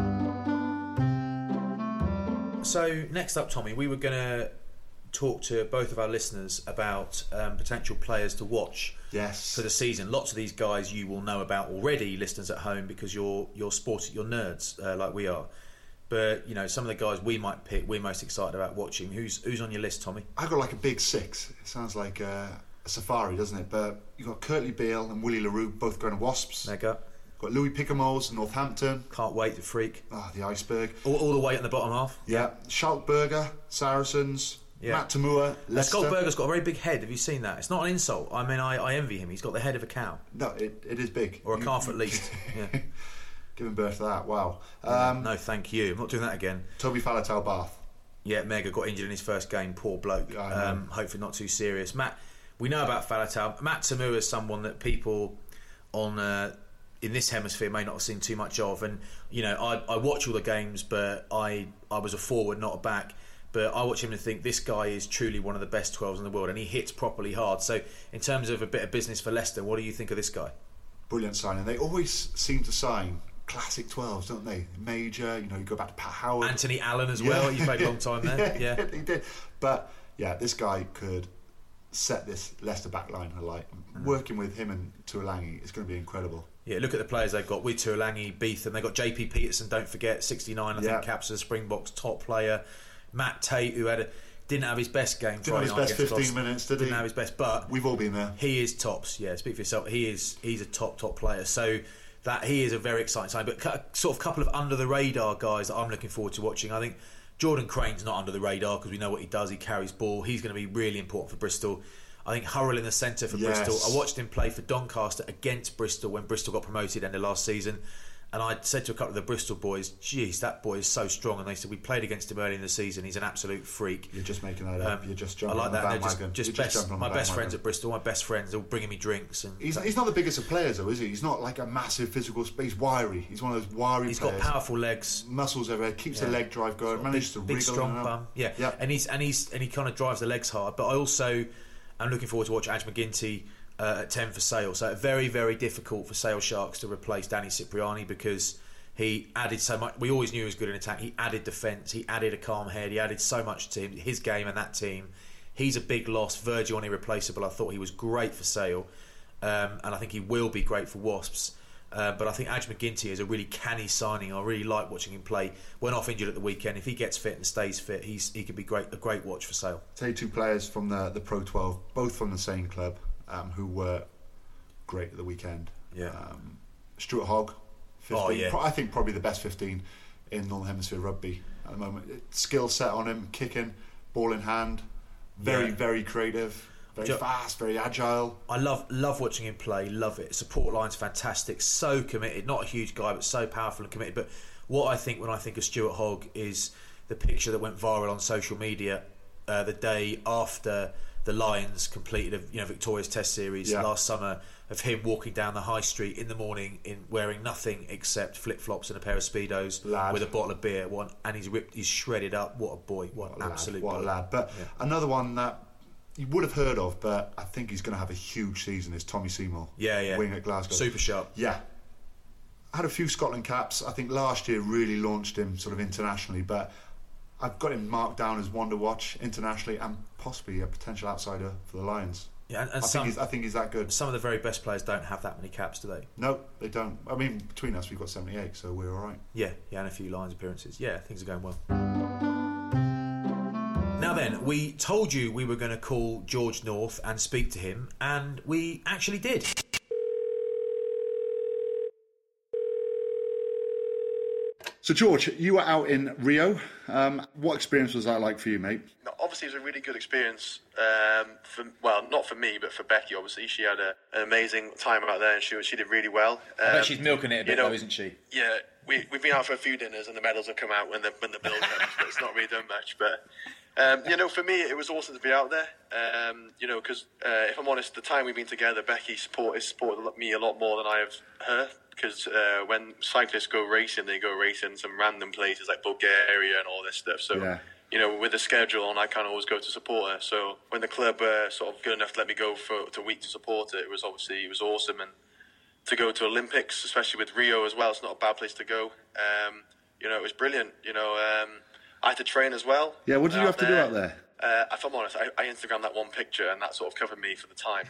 So next up, Tommy, we were going to talk to both of our listeners about um, potential players to watch Yes. for the season. Lots of these guys you will know about already, listeners at home, because you're you're sport, you're nerds uh, like we are. But you know, some of the guys we might pick, we're most excited about watching. Who's who's on your list, Tommy? I got like a big six. It sounds like uh, a safari, doesn't it? But you got Curtly Beale and Willie LaRue both going to Wasps. Mega. Got Louis Picamoles, Northampton. Can't wait, the freak. Ah, the iceberg. All, all the way in the bottom half. Yeah. Schalkberger, Saracens. Yeah. Matt Tamua, Uh, Leicester. Scott Berger's got a very big head. Have you seen that? It's not an insult. I mean, I, I envy him. He's got the head of a cow. No, it, it is big. Or a You- calf at least. Yeah. Giving birth to that, wow. Um, No, thank you. I'm not doing that again. Toby Faletau, Bath. Yeah, Mega got injured in his first game. Poor bloke. Yeah, I know. um, hopefully not too serious. Matt, we know about Faletau. Matt Tamua is someone that people on uh, in this hemisphere may not have seen too much of. And you know, I, I watch all the games, but I I was a forward, not a back. But I watch him and think this guy is truly one of the best twelves in the world, and he hits properly hard. So, in terms of a bit of business for Leicester, what do you think of this guy? Brilliant signing. They always seem to sign classic twelves, don't they? Major, you know, you go back to Pat Howard. Anthony Allen as well. He played a long time there. yeah, Yeah. he did. But yeah, this guy could set this Leicester back line alight. Mm. Working with him and Tuolangi is going to be incredible. Yeah, look at the players they've got with Tuolangi, Beetham. They've got J P Peterson, don't forget, sixty-nine, I Yeah. think, caps as Springboks top player. Matt Tate, who had a, didn't have his best game. Didn't have his Friday night best against fifteen Ross. minutes, did he? Didn't have his best, but We've all been there. he is tops. Yeah, speak for yourself. He is. He's a top top player. So that he is a very exciting sign. But cu- sort of a couple of under the radar guys that I'm looking forward to watching. I think Jordan Crane's not under the radar because we know what he does. He carries ball. He's going to be really important for Bristol. I think Hurrell in the centre for Yes. Bristol. I watched him play for Doncaster against Bristol when Bristol got promoted end of last season. And I said to a couple of the Bristol boys, geez, that boy is so strong. And they said, we played against him early in the season. He's an absolute freak. You're just making that up. Um, You're just I jumping like on the that. They're bandwagon. just, just You're best, just jumping on my the best bandwagon. friends at Bristol, my best friends, they're all bringing me drinks. And He's, he's not the biggest of players, though, is he? He's not like a massive physical space. He's wiry. He's one of those wiry he's players. got powerful legs. Muscles everywhere. Keeps Yeah. the leg drive going. Manages big, to big wriggle strong in and out. bum. Yeah. Yeah. and he's and he's and he kind of drives the legs hard. But I also am looking forward to watch Aj McGinty uh, at ten for Sale. So very very difficult for Sale Sharks to replace Danny Cipriani because he added so much. We always knew he was good in attack. He added defence. He added a calm head. He added so much to him, his game and that team. He's a big loss. Virgil irreplaceable. I thought he was great for Sale, um, and I think he will be great for Wasps. Uh, but I think Aj McGinty is a really canny signing. I really like watching him play. Went off injured at the weekend. If he gets fit and stays fit, he's he could be great. A great watch for Sale. Say two players from the the Pro twelve, both from the same club, um, who were great at the weekend. Yeah. Um, Stuart Hogg, fifteen. Oh, yeah. Pro- I think probably the best fifteen in Northern Hemisphere rugby at the moment. Skill set on him, kicking, ball in hand, very Yeah. very creative, very Jo- fast, very agile. I love love watching him play. Love it. Support line's fantastic. So committed. Not a huge guy, but so powerful and committed. But what I think when I think of Stuart Hogg is the picture that went viral on social media uh, the day after the Lions completed a you know victorious Test series Yeah. last summer of him walking down the high street in the morning in wearing nothing except flip flops and a pair of speedos Lad. with a bottle of beer. One and he's ripped. He's shredded up. What a boy. What, What an a lad, absolute what a boy. lad. But Yeah. another one that you would have heard of, but I think he's going to have a huge season is Tommy Seymour. Yeah, yeah. Wing at Glasgow. Super sharp. Yeah. Had a few Scotland caps. I think last year really launched him sort of internationally, but I've got him marked down as one to watch internationally and possibly a potential outsider for the Lions. Yeah, and, and I, some, think he's, I think he's that good. Some of the very best players don't have that many caps, do they? No, they don't. I mean, between us, we've got seventy-eight, so we're all right. Yeah, yeah, and a few Lions appearances. Yeah, things are going well. Now then, we told you we were going to call George North and speak to him, and we actually did. So, George, you were out in Rio. Um, what experience was that like for you, mate? No, obviously, it was a really good experience. Um, for well, not for me, but for Becky. Obviously, she had a, an amazing time out there, and she she did really well. Um, I bet she's milking it a bit, you know, though, isn't she? Yeah, we we've been out for a few dinners, and the medals have come out when the when the bill comes, but it's not really done much. But um, you know, for me, it was awesome to be out there. Um, you know, because uh, if I'm honest, the time we've been together, Becky support has supported me a lot more than I have her. Because uh, when cyclists go racing, they go racing some random places like Bulgaria and all this stuff. So, yeah. you know, with the schedule on, I can't always go to support her. So when the club were sort of good enough to let me go for to a week to support her, it was obviously it was awesome. And to go to Olympics, especially with Rio as well, it's not a bad place to go. Um, you know, it was brilliant. You know, um, I had to train as well. Yeah, what did you have to do out there? Uh, if I'm honest, I, I Instagrammed that one picture, and that sort of covered me for the time.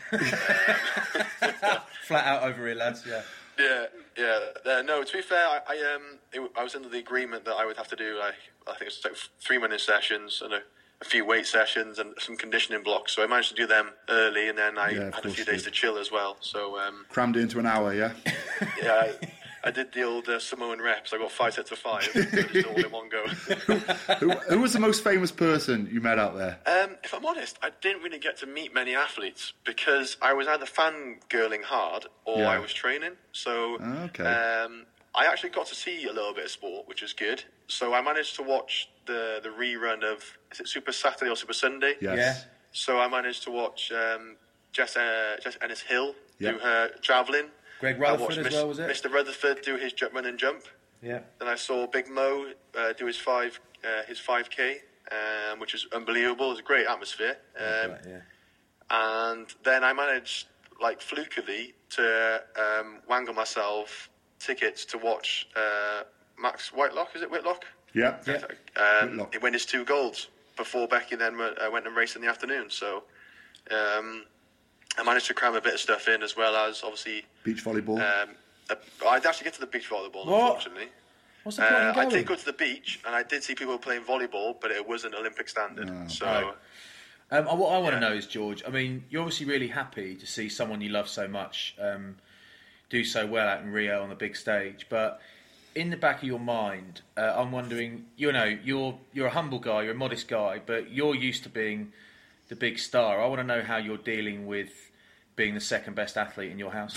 um, Flat out over here, lads. Yeah. Yeah, yeah. Uh, no, to be fair, I, I um, it, I was under the agreement that I would have to do like I think it's like three minute sessions and a, a few weight sessions and some conditioning blocks. So I managed to do them early, and then I Yeah, had a few course days you to chill as well. So um, Crammed it into an hour, yeah? yeah, I, I did the old uh, Samoan reps. I got five sets of five, so just all in one go. who, who was the most famous person you met out there? Um, if I'm honest, I didn't really get to meet many athletes because I was either fangirling hard or Yeah. I was training. So Okay. um, I actually got to see a little bit of sport, which was good. So I managed to watch the, the rerun of, is it Super Saturday or Super Sunday? Yes. Yeah. So I managed to watch um, Jess, uh, Jess Ennis-Hill Yeah. do her javelin. Greg I Rutherford watched as Mis- well, was it? Mister Rutherford do his jump, run and jump. Yeah. Then I saw Big Mo uh, do his five, uh, his five K, um, which was unbelievable. It was a great atmosphere. Um, Right, yeah. And then I managed, like flukily, to um, wangle myself tickets to watch uh, Max Whitelock. Is it Whitlock? Yeah. Yeah. Um, Whitlock. he won his two golds before Becky then went, uh, went and raced in the afternoon. So um, I managed to cram a bit of stuff in, as well as obviously. Beach volleyball. Um, uh, I'd actually get to the beach volleyball, What? unfortunately. What's the point Uh, in I going? did go to the beach, and I did see people playing volleyball, but it wasn't Olympic standard. Oh, so, right. Um, and what I want to Yeah. know is, George, I mean, you're obviously really happy to see someone you love so much um, do so well out in Rio on the big stage, but in the back of your mind, uh, I'm wondering, you know, you're you're a humble guy, you're a modest guy, but you're used to being the big star. I want to know how you're dealing with being the second best athlete in your house.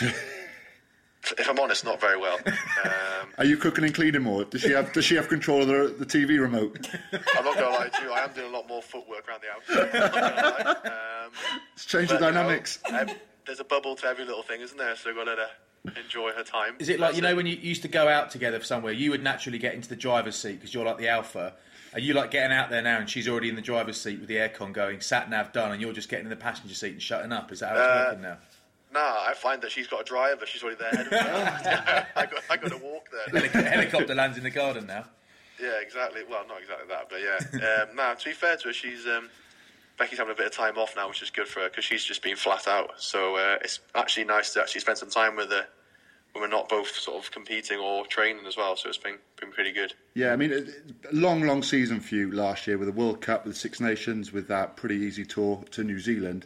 if I'm honest, not very well. Um, Are you cooking and cleaning more? Does she have Does she have control of the, the T V remote? I'm not going to lie to you, I am doing a lot more footwork around the house. I'm not gonna lie. Um, It's changed the but, you know, dynamics. um, there's a bubble to every little thing, isn't there? So I've got to let her enjoy her time. Is it like, you That's know, when you used to go out together somewhere, you would naturally get into the driver's seat because you're like the alpha. Are you like getting out there now and she's already in the driver's seat with the aircon going, sat nav done, and you're just getting in the passenger seat and shutting up? Is that how it's Uh, working now? Nah, I find that she's got a driver. She's already there ahead of me. I got, I got to walk there. Helic- helicopter lands in the garden now. Yeah, exactly. Well, not exactly that, but yeah. Um, nah, to be fair to her, she's um, Becky's having a bit of time off now, which is good for her because she's just been flat out. So uh, it's actually nice to actually spend some time with her when we're not both sort of competing or training as well. So it's been been pretty good. Yeah, I mean, a long, long season for you last year with the World Cup, with Six Nations, with that pretty easy tour to New Zealand.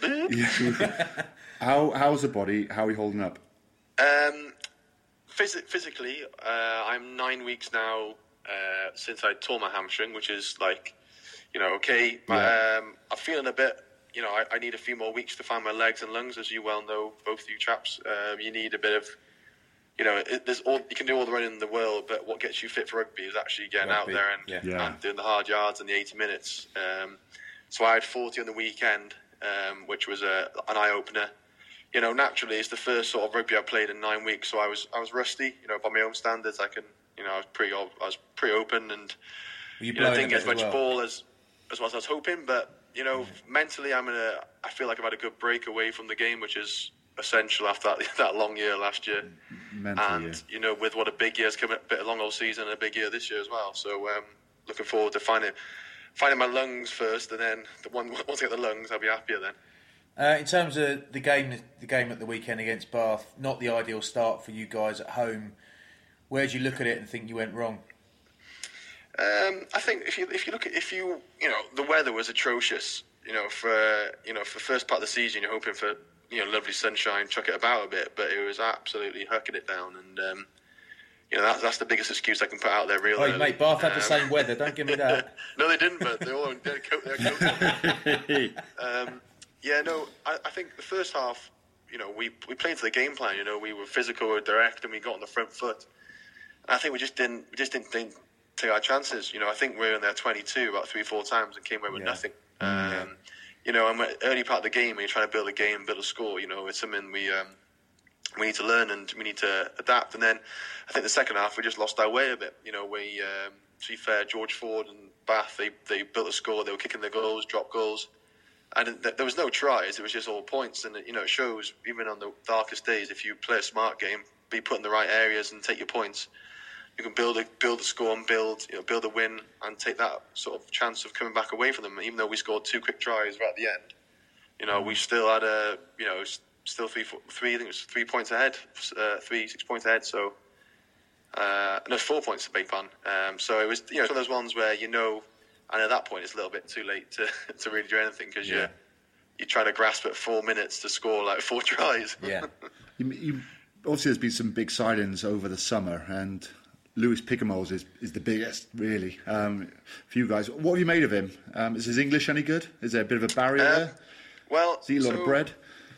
Yeah. How How's the body? How are you holding up? Um, phys- physically, uh, I'm nine weeks now uh, since I tore my hamstring, which is like, you know, okay. Yeah. Um, I'm feeling a bit, you know, I, I need a few more weeks to find my legs and lungs, as you well know, both you chaps. Um, you need a bit of, you know, it, there's all you can do all the running in the world, but what gets you fit for rugby is actually getting Rugby, out there and, yeah. Yeah. and doing the hard yards and the eighty minutes. Um, so I had forty on the weekend, um, which was a, an eye opener. You know, naturally, it's the first sort of rugby I played in nine weeks, so I was I was rusty. You know, by my own standards, I can, you know, I was pretty I was pretty open and Were you you know, blowing didn't a get as bit much as well? ball as as well as I was hoping. But you know, mentally, I'm in a. I feel like I've had a good break away from the game, which is essential after that that long year last year. Mentally, And yeah. you know, with what a big year's coming, a bit of long old season, and a big year this year as well. So um, looking forward to finding finding my lungs first, and then the one once I get the lungs, I'll be happier then. Uh, in terms of the game, the game at the weekend against Bath, not the ideal start for you guys at home. Where do you look at it and think you went wrong? Um, I think if you if you look at if you you know the weather was atrocious. You know, for you know for the first part of the season, you're hoping for you know lovely sunshine, chuck it about a bit, but it was absolutely hucking it down, and um, you know that's that's the biggest excuse I can put out there. Real Oh, early. mate, Bath had um, the same weather. Don't give me that. No, they didn't, but they all they're coat they're coat. um, yeah, no, I, I think the first half, you know, we we played to the game plan. You know, we were physical, we were direct, and we got on the front foot. And I think we just didn't we just didn't, didn't take our chances. You know, I think we were in there twenty-two about three, four times and came away with Yeah. nothing. Um, yeah. You know, and early part of the game, when you're trying to build a game, build a score, you know, it's something we um, we need to learn and we need to adapt. And then I think the second half, we just lost our way a bit. You know, we, um, to be fair, George Ford and Bath, they, they built a score, they were kicking their goals, drop goals. And th- there was no tries, it was just all points. And, you know, it shows, even on the darkest days, if you play a smart game, be put in the right areas and take your points, you can build a build a score and build you know build a win and take that sort of chance of coming back away from them. Even though we scored two quick tries right at the end, you know we still had a you know still three three I think it was three points ahead, uh, three six points ahead. So uh, no, four points to beg pardon. Um, so it was you know it's one of those ones where you know, and at that point it's a little bit too late to to really do anything because yeah. you you try to grasp at four minutes to score like four tries. Yeah, you, you, obviously there's been some big signings over the summer and. Lewis Picamoles is, is the biggest, really, um, for you guys. What have you made of him? Um, is his English any good? Is there a bit of a barrier uh, there? Well, is he a lot so, of bread?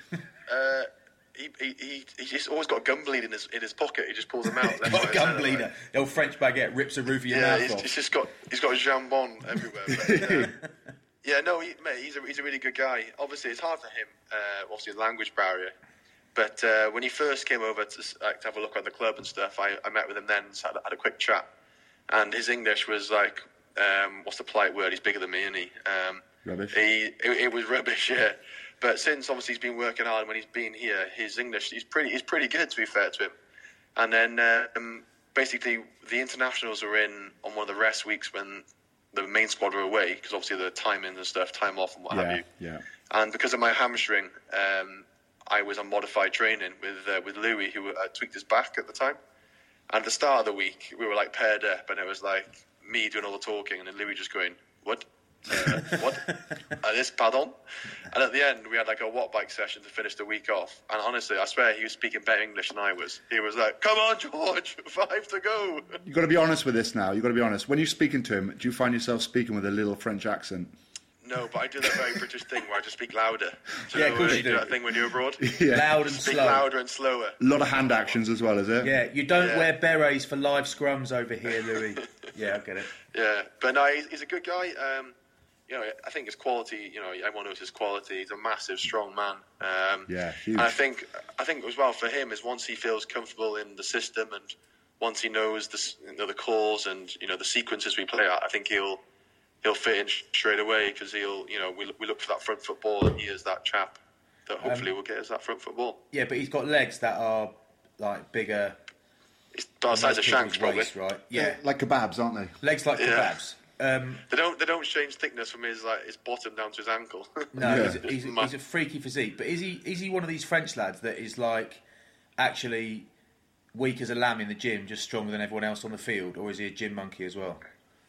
Uh, he, he, he, he's just always got a gun bleed in his in his pocket. He just pulls them out. Got a gun bleeder. Like. The old French baguette rips the roof of your yeah, mouth he's, off. he's just got he's got a jambon everywhere. But, uh, yeah, no, he, mate, he's a he's a really good guy. Obviously, it's hard for him. Uh, obviously, the language barrier. But uh, when he first came over to, like, to have a look at the club and stuff, I, I met with him then, so had, had a quick chat. And his English was like, um, what's the polite word? He's bigger than me, isn't he? Um, rubbish. He, it, it was rubbish, yeah. But since obviously he's been working hard, when he's been here, his English he's pretty he's pretty good, to be fair to him. And then um, basically the internationals were in on one of the rest weeks when the main squad were away, because obviously the time in and stuff, time off and what yeah, have you. Yeah. And because of my hamstring, um, I was on modified training with uh, with Louis, who uh, tweaked his back at the time. And at the start of the week, we were like paired up, and it was like me doing all the talking, and then Louis just going, "What? Uh, what? Uh, this pardon?" And at the end, we had like a watt bike session to finish the week off. And honestly, I swear he was speaking better English than I was. He was like, "Come on, George, five to go." You've got to be honest with this now. You've got to be honest. When you're speaking to him, do you find yourself speaking with a little French accent? No, but I do that very British thing where I just speak louder. So yeah, of course you do. That thing when you're abroad. Yeah. Loud and speak slow. louder and slower. A lot of hand actions as well, is it? Yeah, you don't Yeah. wear berets for live scrums over here, Louis. Yeah, I get it. Yeah, but no, he's, he's a good guy. Um, you know, I think his quality. You know, everyone knows his quality. He's a massive, strong man. Um, Yeah, huge. And I think, I think as well for him is once he feels comfortable in the system and once he knows the you know, the calls and you know the sequences we play at, I think he'll. He'll fit in straight away because he'll, you know, we we look for that front foot ball and he is that chap that hopefully um, will get us that front foot ball. Yeah, but he's got legs that are like bigger. It's the size of Shanks, probably. Waist, right? Yeah, Like kebabs, aren't they? legs like Yeah. kebabs. Um, They don't they don't change thickness from his like his bottom down to his ankle. no, Yeah. he's, he's, he's a freaky physique. But is he is he one of these French lads that is like actually weak as a lamb in the gym, just stronger than everyone else on the field, or is he a gym monkey as well?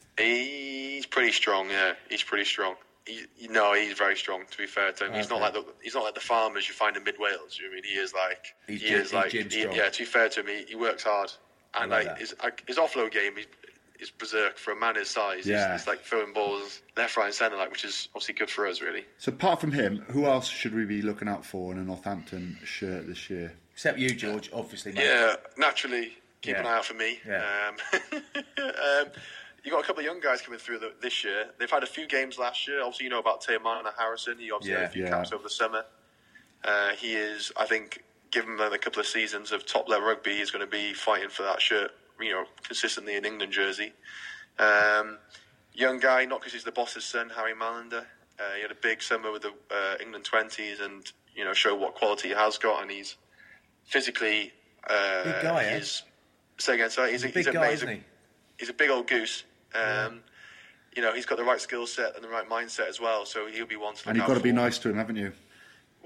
He's pretty strong, yeah. He's pretty strong. He, no, he's very strong. To be fair to him, he's not Okay. like the he's not like the farmers you find in mid Wales. You know what I mean he is like He's he gym- is he's like gym he- strong. yeah. To be fair to him, he, he works hard and like like, that. his like, his offload game is is berserk for a man his size. Yeah. He's, he's like throwing balls left, right, and centre, like which is obviously good for us, really. So apart from him, who else should we be looking out for in a Northampton shirt this year? Except you, George, obviously, mate. Yeah, naturally keep Yeah. an eye out for me. Yeah. Um, um, you got a couple of young guys coming through the, this year. They've had a few games last year. Obviously, you know about Taymana Harrison. He obviously Yeah, had a few yeah. caps over the summer. Uh, he is, I think, given him a couple of seasons of top level rugby, he's going to be fighting for that shirt, you know, consistently in England jersey. Um, young guy, not because he's the boss's son, Harry Malander. Uh, he had a big summer with the uh, England twenties, and you know, show what quality he has got, and he's physically. Uh, Big guy, eh? he's, say again, sorry. He's, He's a a, big he's guy, a, isn't he? He's a big old goose. Um, you know, he's got the right skill set and the right mindset as well, so he'll be one to look And you've out got to be for. nice to him, haven't you?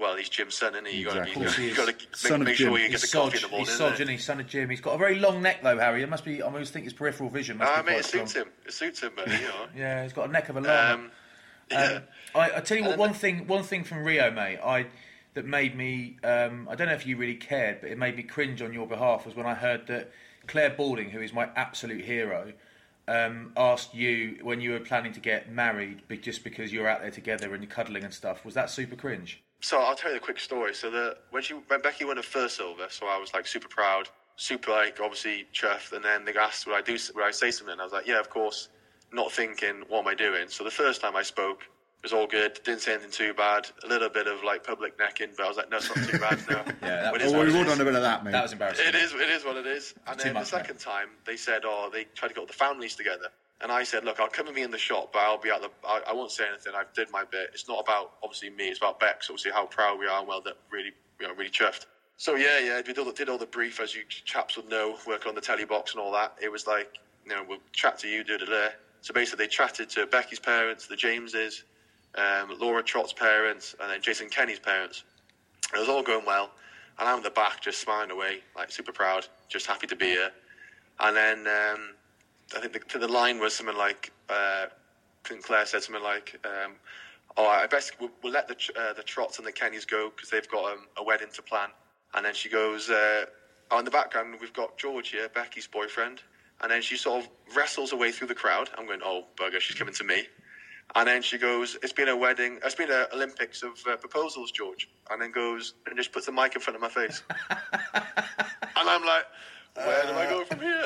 well, he's Jim's son, isn't he? You got Exactly. to you got to Son make, of make Jim. sure you get He's the coffee in Sodge, the morning. he's Sodge, isn't isn't he? Son of Jim. He's got a very long neck, though, Harry. It must be, I always think his peripheral vision must I be mean, quite it suits strong. him. It suits him, but you know. Yeah, he's got a neck of a llama. Um, yeah. Um, I, I tell you what, one thing, one thing from Rio, mate, I that made me, um, I don't know if you really cared, but it made me cringe on your behalf was when I heard that Claire Balding, who is my absolute hero, um, asked you when you were planning to get married, be- just because you're out there together and you're cuddling and stuff. Was that super cringe? So I'll tell you a quick story. So the when she when Becky won her first silver, so I was like super proud, super like obviously chuffed, and then they asked would I do would I say something? I was like, yeah, of course, not thinking what am I doing. So the first time I spoke, it was all good, didn't say anything too bad, a little bit of like public necking, but I was like, no, it's not too bad. No, Yeah, that It was- is Oh, what we it would is. on a bit of that, mate. That was embarrassing. It is, it is what it is. And Too then much, the second time, they said, oh, they tried to get all the families together. And I said, look, I'll come with me in the shop, but I'll be out the, I, I won't say anything. I've did my bit. It's not about, obviously, me. It's about Bex, obviously, how proud we are and well, that really, you know, really chuffed. So, yeah, yeah, we did all the, did all the brief, as you chaps would know, work on the telly box and all that. It was like, you know, we'll chat to you, do da da. So basically, they chatted to Becky's parents, the Jameses, um, Laura Trott's parents, and then Jason Kenny's parents. It was all going well. And I'm in the back just smiling away, like super proud, just happy to be here. And then um, I think the, the line was something like, uh, I think Claire said something like, um, oh, I best we'll, we'll let the uh, the Trotts and the Kennys go because they've got um, a wedding to plan. And then she goes, uh, oh, in the background we've got George here, Becky's boyfriend. And then she sort of wrestles her way through the crowd. I'm going, oh, bugger, she's coming to me. And then she goes, it's been a wedding, it's been an Olympics of uh, proposals, George. And then goes and just puts the mic in front of my face. And I'm like, where do I go from here?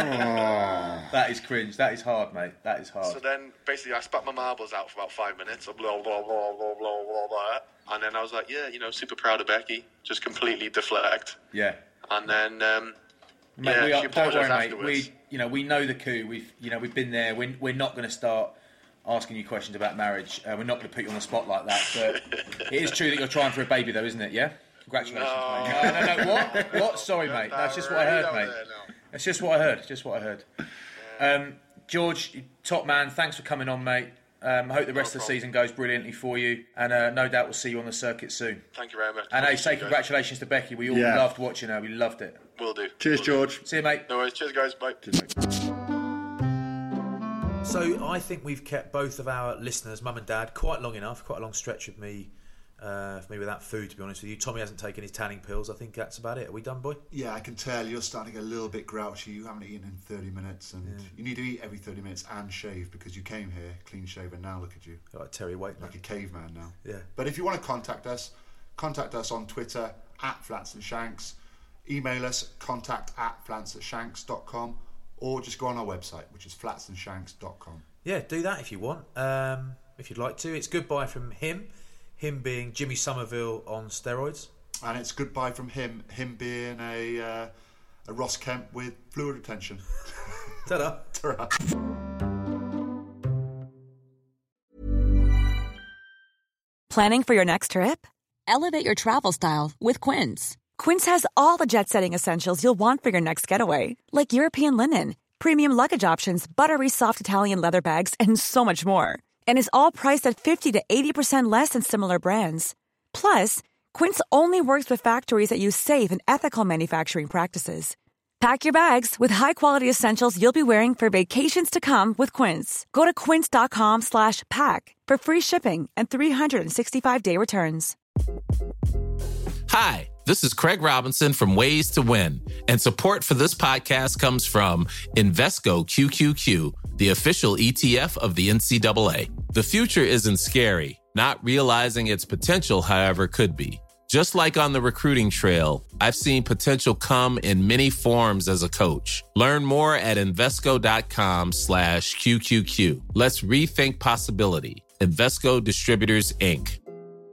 That is cringe. That is hard, mate. That is hard. So then, basically, I spat my marbles out for about five minutes. Blah, blah, blah, blah, blah, blah, blah. And then I was like, yeah, you know, super proud of Becky. Just completely deflect. Yeah. And then, um, Mate, yeah, we she are, don't apologised worry, mate. afterwards. We, you know, we know the coup. We've, you know, we've been there. We're, we're not going to start asking you questions about marriage. Uh, we're not going to put you on the spot like that. But it is true that you're trying for a baby, though, isn't it? Yeah. Congratulations, No. mate. No, no, no. What? What? Sorry, mate. That's just what I heard, mate. That's just what I heard. Just what I heard. Um, George, top man. Thanks for coming on, mate. Um, I hope the rest of the season goes brilliantly for you, and uh, no doubt we'll see you on the circuit soon. Thank you very much. And hey, Thank say you, guys. congratulations to Becky. We all Yeah. loved watching her. We loved it. Will do. Cheers, Will do. George. See you, mate. No worries. Cheers, guys. Bye. So I think we've kept both of our listeners, mum and dad, quite long enough. Quite a long stretch of me, uh, for me without food, to be honest with you. Tommy hasn't taken his tanning pills. I think that's about it. Are we done, boy? Yeah, I can tell you're starting to get a little bit grouchy. You haven't eaten in thirty minutes, and you need to eat every thirty minutes and shave because you came here clean shaven. Now look at you, You're like Terry Waite, like a caveman now. Yeah. But if you want to contact us, contact us on Twitter at Flats and Shanks. Email us contact at flatsandshanks dot com, or just go on our website, which is flats and shanks dot com. Yeah, do that if you want. Um, if you'd like to. It's goodbye from him. Him being Jimmy Somerville on steroids. And it's goodbye from him, him being a uh, a Ross Kemp with fluid retention. Ta-da. Ta-ra. Planning for your next trip? Elevate your travel style with Quince. Quince has all the jet-setting essentials you'll want for your next getaway, like European linen, premium luggage options, buttery soft Italian leather bags, and so much more. And is all priced at fifty to eighty percent less than similar brands. Plus, Quince only works with factories that use safe and ethical manufacturing practices. Pack your bags with high-quality essentials you'll be wearing for vacations to come with Quince. Go to quince.com slash pack for free shipping and three sixty-five day returns. Hi, this is Craig Robinson from Ways to Win, and support for this podcast comes from Invesco Q Q Q, the official E T F of the N C double A. The future isn't scary. Not realizing its potential, however, could be. Just like on the recruiting trail, I've seen potential come in many forms as a coach. Learn more at Invesco.com slash QQQ. Let's rethink possibility. Invesco Distributors, Incorporated.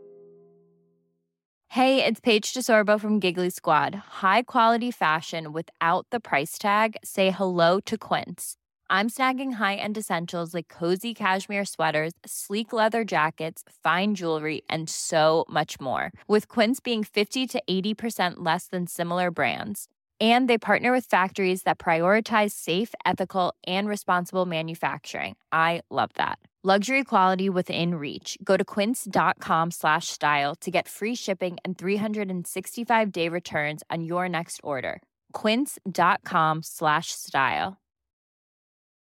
Hey, it's Paige DeSorbo from Giggly Squad. High quality fashion without the price tag. Say hello to Quince. I'm snagging high-end essentials like cozy cashmere sweaters, sleek leather jackets, fine jewelry, and so much more. With Quince being fifty to eighty percent less than similar brands. And they partner with factories that prioritize safe, ethical, and responsible manufacturing. I love that. Luxury quality within reach. Go to quince.com slash style to get free shipping and three sixty-five day returns on your next order. Quince.com slash style.